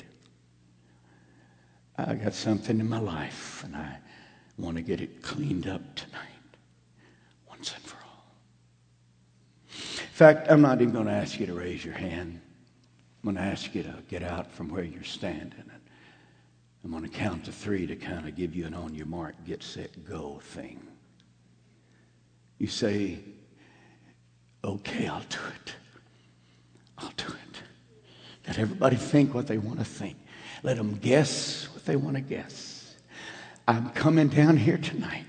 I got something in my life, and I want to get it cleaned up tonight, once and for all. In fact, I'm not even going to ask you to raise your hand. I'm going to ask you to get out from where you're standing. And I'm going to count to 3 to kind of give you an on your mark, get set, go thing. You say, okay, I'll do it. I'll do it. Let everybody think what they want to think. Let them guess what they want to guess. I'm coming down here tonight,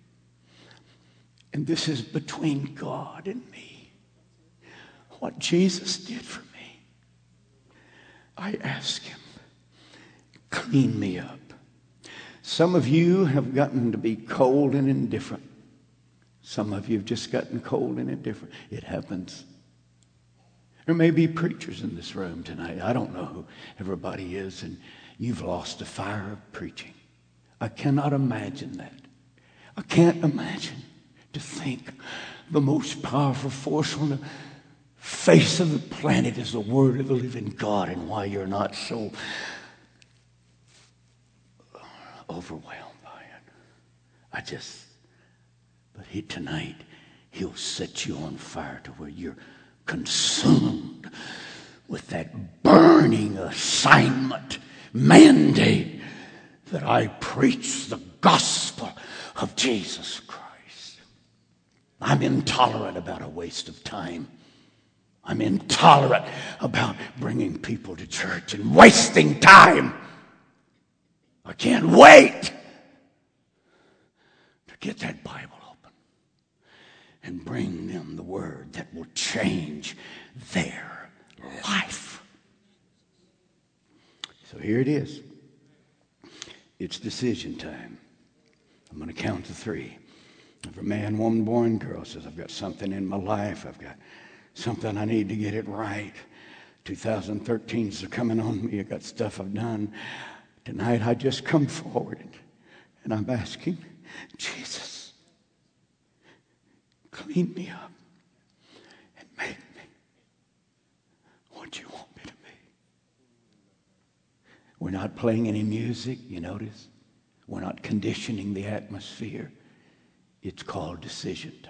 and this is between God and me. What Jesus did for me, I ask Him, clean me up. Some of you have gotten to be cold and indifferent. Some of you have just gotten cold and indifferent. It happens. There may be preachers in this room tonight. I don't know who everybody is, and you've lost the fire of preaching. I cannot imagine that. I can't imagine to think the most powerful force on the face of the planet is the Word of the living God, and why you're not so overwhelmed by it. But tonight, He'll set you on fire to where you're consumed with that burning assignment, mandate, that I preach the gospel of Jesus Christ. I'm intolerant about a waste of time. I'm intolerant about bringing people to church and wasting time. I can't wait to get that Bible open and bring them the word that will change their life. So here it is. It's decision time. I'm going to count to 3. Every man, woman, boy, and girl says, I've got something in my life. I've got something I need to get it right. 2013's coming on me. I got stuff I've done. Tonight I just come forward and I'm asking, Jesus, clean me up and make me what you want me to be. We're not playing any music, you notice? We're not conditioning the atmosphere. It's called decision time.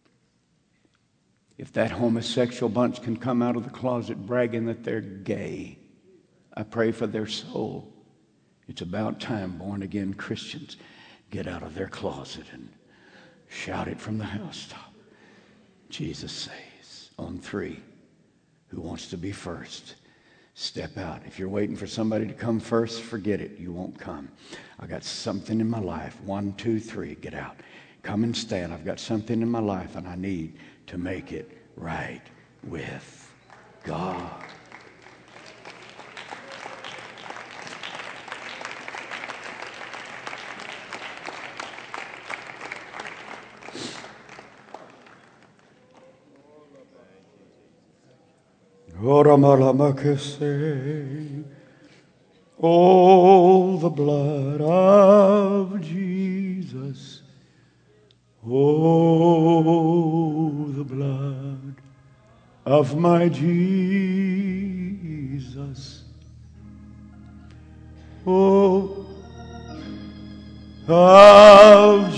If that homosexual bunch can come out of the closet bragging that they're gay, I pray for their soul. It's about time born-again Christians get out of their closet and shout it from the housetop. Jesus says, on 3, who wants to be first? Step out. If you're waiting for somebody to come first, forget it. You won't come. I got something in my life. 1, 2, 3, get out. Come and stand. I've got something in my life and I need to make it right with God. Oh, the blood of Jesus. Oh, the blood of my Jesus. Oh, of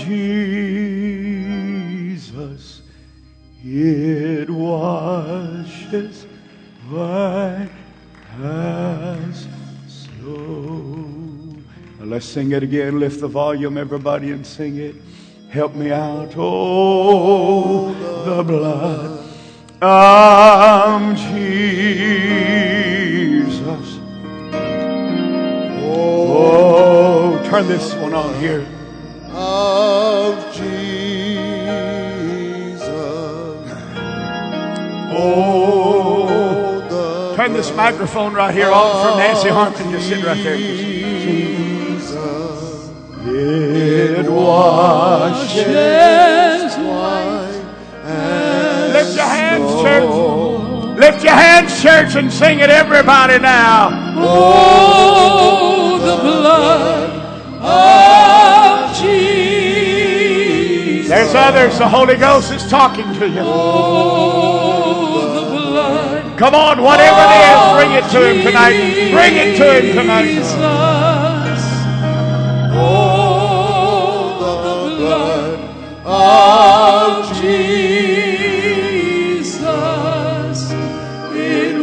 Jesus. It washes white as snow. Now let's sing it again. Lift the volume, everybody, and sing it. Help me out. Oh, the blood of Jesus. Oh, turn this one on here. Of Jesus. Oh, turn this microphone right here on from Nancy Harmon. Just sit right there. It washes white as lift your hands, church. Lift your hands, church, and sing it, everybody, now. Oh, the blood of Jesus. There's others. The Holy Ghost is talking to you. Oh, the blood. Come on, whatever it is, bring it to Him tonight. Bring it to Him tonight. Of Jesus, it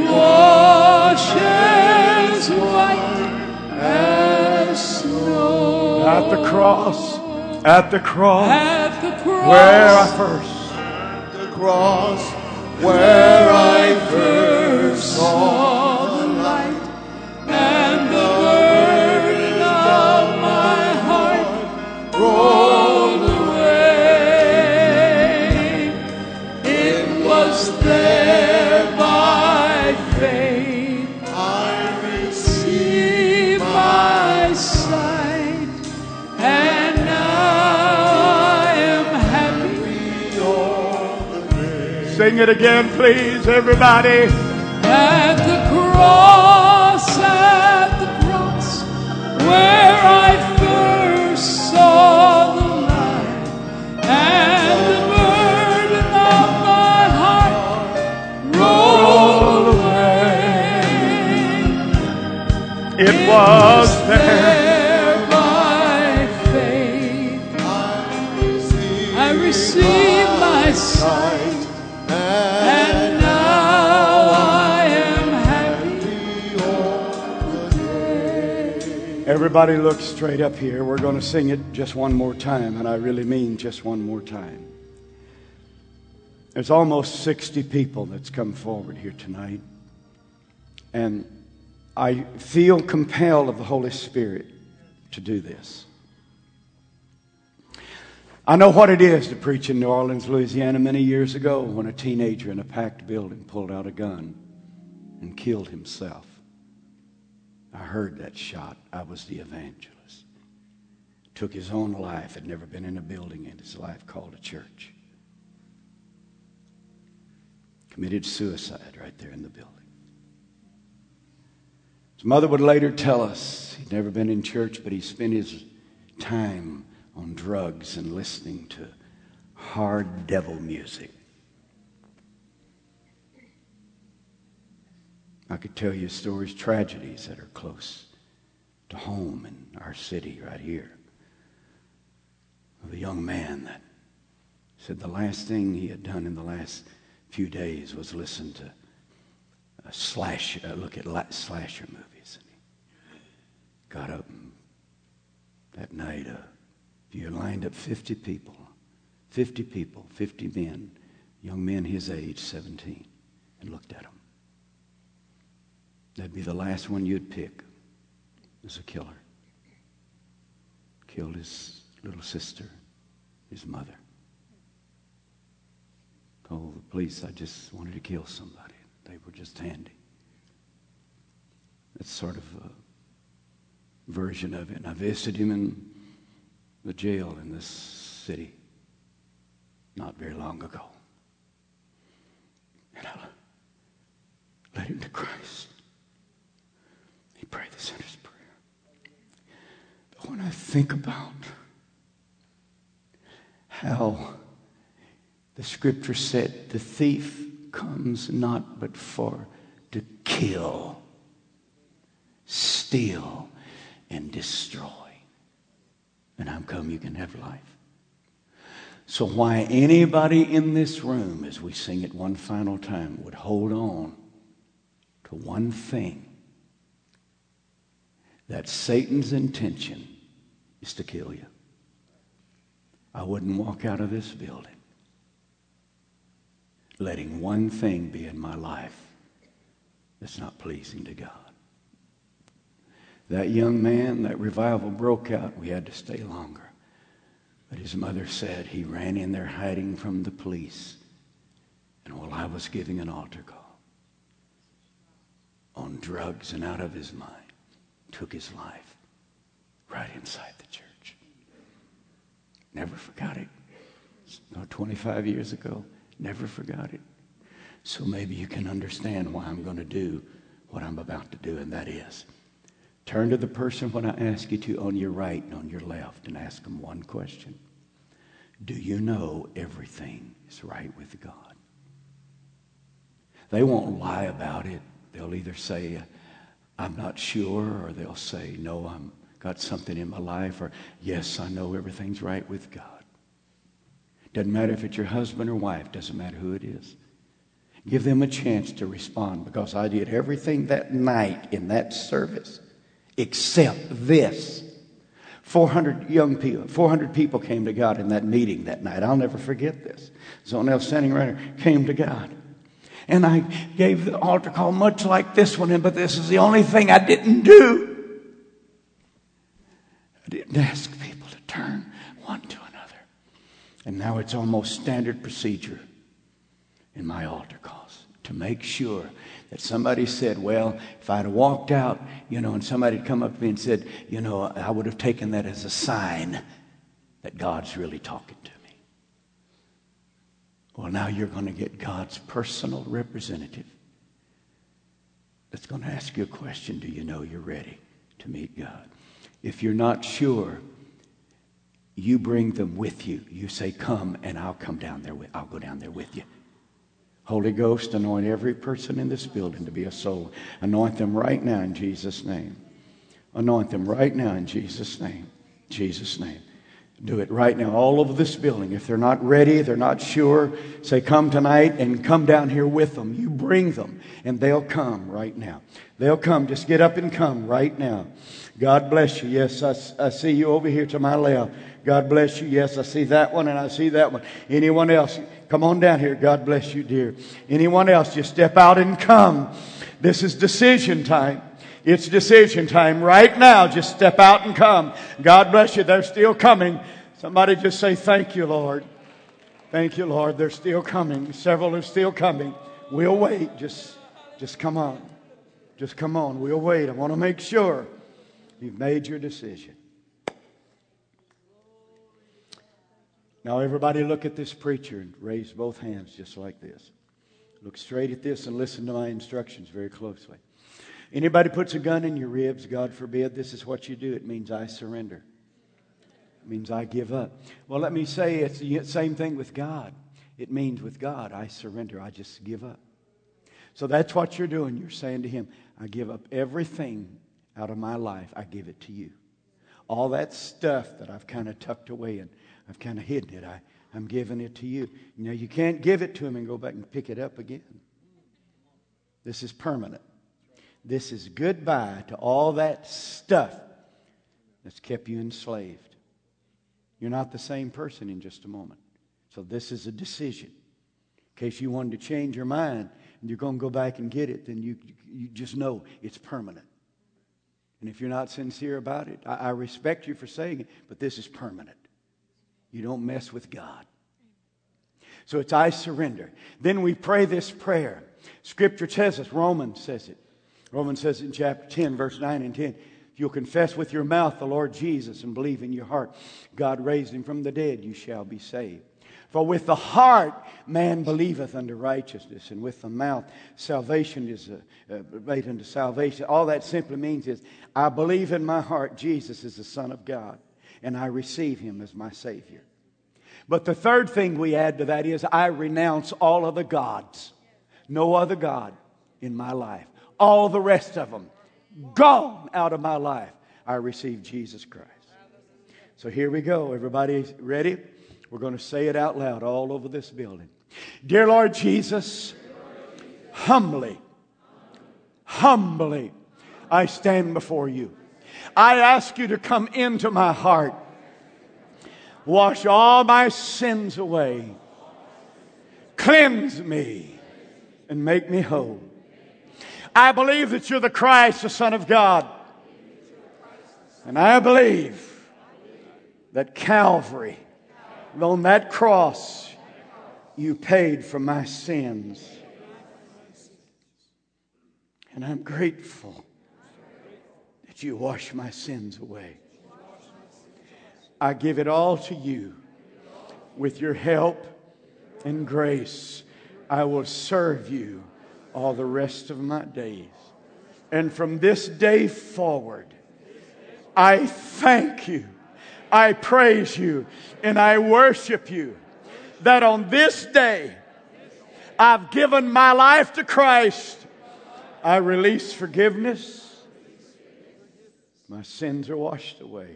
washes white as snow. At the cross, at the cross, at the cross, where I first, At the cross, where I first saw the light, and the burden of my heart rolled away. There by faith I received my sight, and now I am happy. Sing it again, please, everybody. At the cross, where I first saw the light, and the burden of my heart rolled away. It was there by faith my sight, and now I am happy all the day. Everybody look straight up here. We're going to sing it just one more time, and I really mean just one more time. There's almost 60 people that's come forward here tonight. And I feel compelled of the Holy Spirit to do this. I know what it is to preach in New Orleans, Louisiana many years ago when a teenager in a packed building pulled out a gun and killed himself. I heard that shot. I was the evangelist. Took his own life, had never been in a building in his life called a church. Committed suicide right there in the building. His mother would later tell us he'd never been in church, but he spent his time on drugs and listening to hard devil music. I could tell you stories, tragedies that are close to home in our city right here. Of a young man that said the last thing he had done in the last few days was listen to look at slasher movies. And he got up and that night, you lined up 50 people, 50 men, young men his age, 17, and looked at them. That'd be the last one you'd pick as a killer. Killed his little sister, his mother. Told the police, I just wanted to kill somebody. They were just handy. That's sort of a version of it. And I visited him in the jail in this city not very long ago. And I led him to Christ. He prayed the sinner's prayer. But when I think about how the scripture said the thief comes not but for to kill, steal, and destroy. And I'm come you can have life. So why anybody in this room, as we sing it one final time, would hold on to one thing, that Satan's intention is to kill you. I wouldn't walk out of this building letting one thing be in my life that's not pleasing to God. That young man, that revival broke out. We had to stay longer. But his mother said he ran in there hiding from the police. And while I was giving an altar call on drugs and out of his mind, took his life right inside the church. Never forgot it. 25 years ago. Never forgot it. So maybe you can understand why I'm going to do what I'm about to do, and that is turn to the person when I ask you to on your right and on your left and ask them one question. Do you know everything is right with God? They won't lie about it. They'll either say, I'm not sure, or they'll say, no, I've got something in my life, or yes, I know everything's right with God. Doesn't matter if it's your husband or wife. Doesn't matter who it is. Give them a chance to respond, because I did everything that night in that service except this. 400 young people, 400 people came to God in that meeting that night. I'll never forget this. Someone else standing right there came to God. And I gave the altar call much like this one, but this is the only thing I didn't do. I didn't ask people to turn one to another. And now it's almost standard procedure in my altar calls to make sure that somebody said, well, if I'd have walked out, and somebody had come up to me and said, I would have taken that as a sign that God's really talking to me. Well, now you're going to get God's personal representative that's going to ask you a question. Do you know you're ready to meet God? If you're not sure, you bring them with you. You say, come, and I'll come down there. I'll go down there with you. Holy Ghost, anoint every person in this building to be a soul. Anoint them right now in Jesus' name. Anoint them right now in Jesus' name. Jesus' name. Do it right now, all over this building. If they're not ready, they're not sure, say, come tonight and come down here with them. You bring them, and they'll come right now. They'll come. Just get up and come right now. God bless you. Yes, I see you over here to my left. God bless you. Yes, I see that one and I see that one. Anyone else? Come on down here. God bless you, dear. Anyone else? Just step out and come. This is decision time. It's decision time right now. Just step out and come. God bless you. They're still coming. Somebody just say, thank you, Lord. Thank you, Lord. They're still coming. Several are still coming. We'll wait. Just come on. Just come on. We'll wait. I want to make sure you've made your decision. Now everybody look at this preacher and raise both hands just like this. Look straight at this and listen to my instructions very closely. Anybody puts a gun in your ribs, God forbid, this is what you do. It means I surrender. It means I give up. Well, let me say it's the same thing with God. It means with God, I surrender. I just give up. So that's what you're doing. You're saying to Him, I give up everything out of my life. I give it to you. All that stuff that I've kind of tucked away and I've kind of hidden it. I'm giving it to you. You know, you can't give it to Him and go back and pick it up again. This is permanent. This is goodbye to all that stuff that's kept you enslaved. You're not the same person in just a moment. So this is a decision. In case you wanted to change your mind and you're going to go back and get it, then you just know it's permanent. And if you're not sincere about it, I respect you for saying it, but this is permanent. You don't mess with God. So it's I surrender. Then we pray this prayer. Scripture says it. Romans says it. Romans says in chapter 10, verse 9 and 10, if you'll confess with your mouth the Lord Jesus and believe in your heart God raised Him from the dead, you shall be saved. For with the heart man believeth unto righteousness, and with the mouth salvation is made unto salvation. All that simply means is, I believe in my heart Jesus is the Son of God, and I receive Him as my Savior. But the third thing we add to that is, I renounce all other gods. No other God in my life. All the rest of them gone out of my life. I receive Jesus Christ. So here we go. Everybody ready? We're going to say it out loud all over this building. Dear Lord Jesus, humbly, I stand before you. I ask you to come into my heart. Wash all my sins away. Cleanse me and make me whole. I believe that you're the Christ, the Son of God. And I believe that Calvary, on that cross, you paid for my sins. And I'm grateful that you wash my sins away. I give it all to you. With your help and grace, I will serve you all the rest of my days. And from this day forward, I thank you, I praise you, and I worship you that on this day I've given my life to Christ. I release forgiveness. My sins are washed away.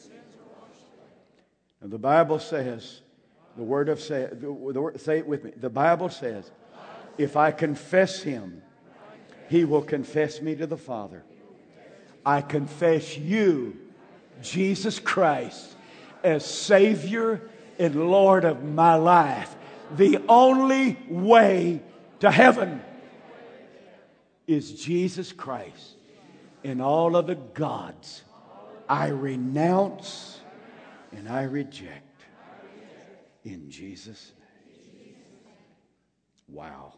And the Bible says, say it with me. The Bible says, if I confess Him, He will confess me to the Father. I confess you, Jesus Christ, as Savior and Lord of my life. The only way to heaven is Jesus Christ. And all of the gods I renounce and I reject. In Jesus' name. Wow.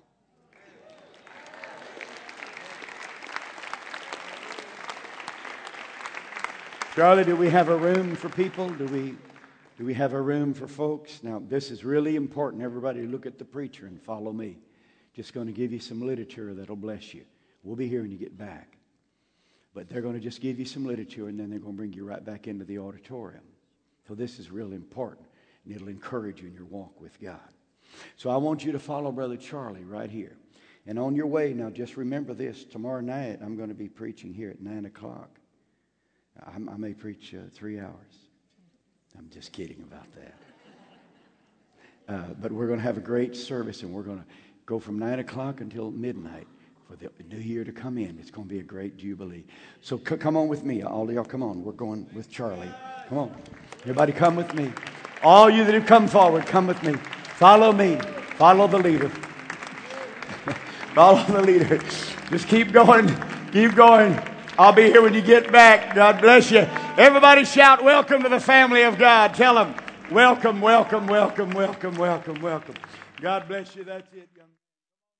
Charlie, do we have a room for people? Do we have a room for folks? Now, this is really important. Everybody look at the preacher and follow me. Just going to give you some literature that'll bless you. We'll be here when you get back. But they're going to just give you some literature, and then they're going to bring you right back into the auditorium. So this is really important, and it'll encourage you in your walk with God. So I want you to follow Brother Charlie right here. And on your way, now just remember this. Tomorrow night, I'm going to be preaching here at 9 o'clock. I may preach 3 hours. I'm just kidding about that. But we're going to have a great service, and we're going to go from 9 o'clock until midnight for the new year to come in. It's going to be a great jubilee. So come on with me. All of y'all, come on. We're going with Charlie. Come on. Everybody come with me. All you that have come forward, come with me. Follow me. Follow the leader. Follow the leader. Just keep going. Keep going. I'll be here when you get back. God bless you. Everybody shout, welcome to the family of God. Tell them, welcome, welcome, welcome, welcome, welcome, welcome. God bless you. That's it, young man.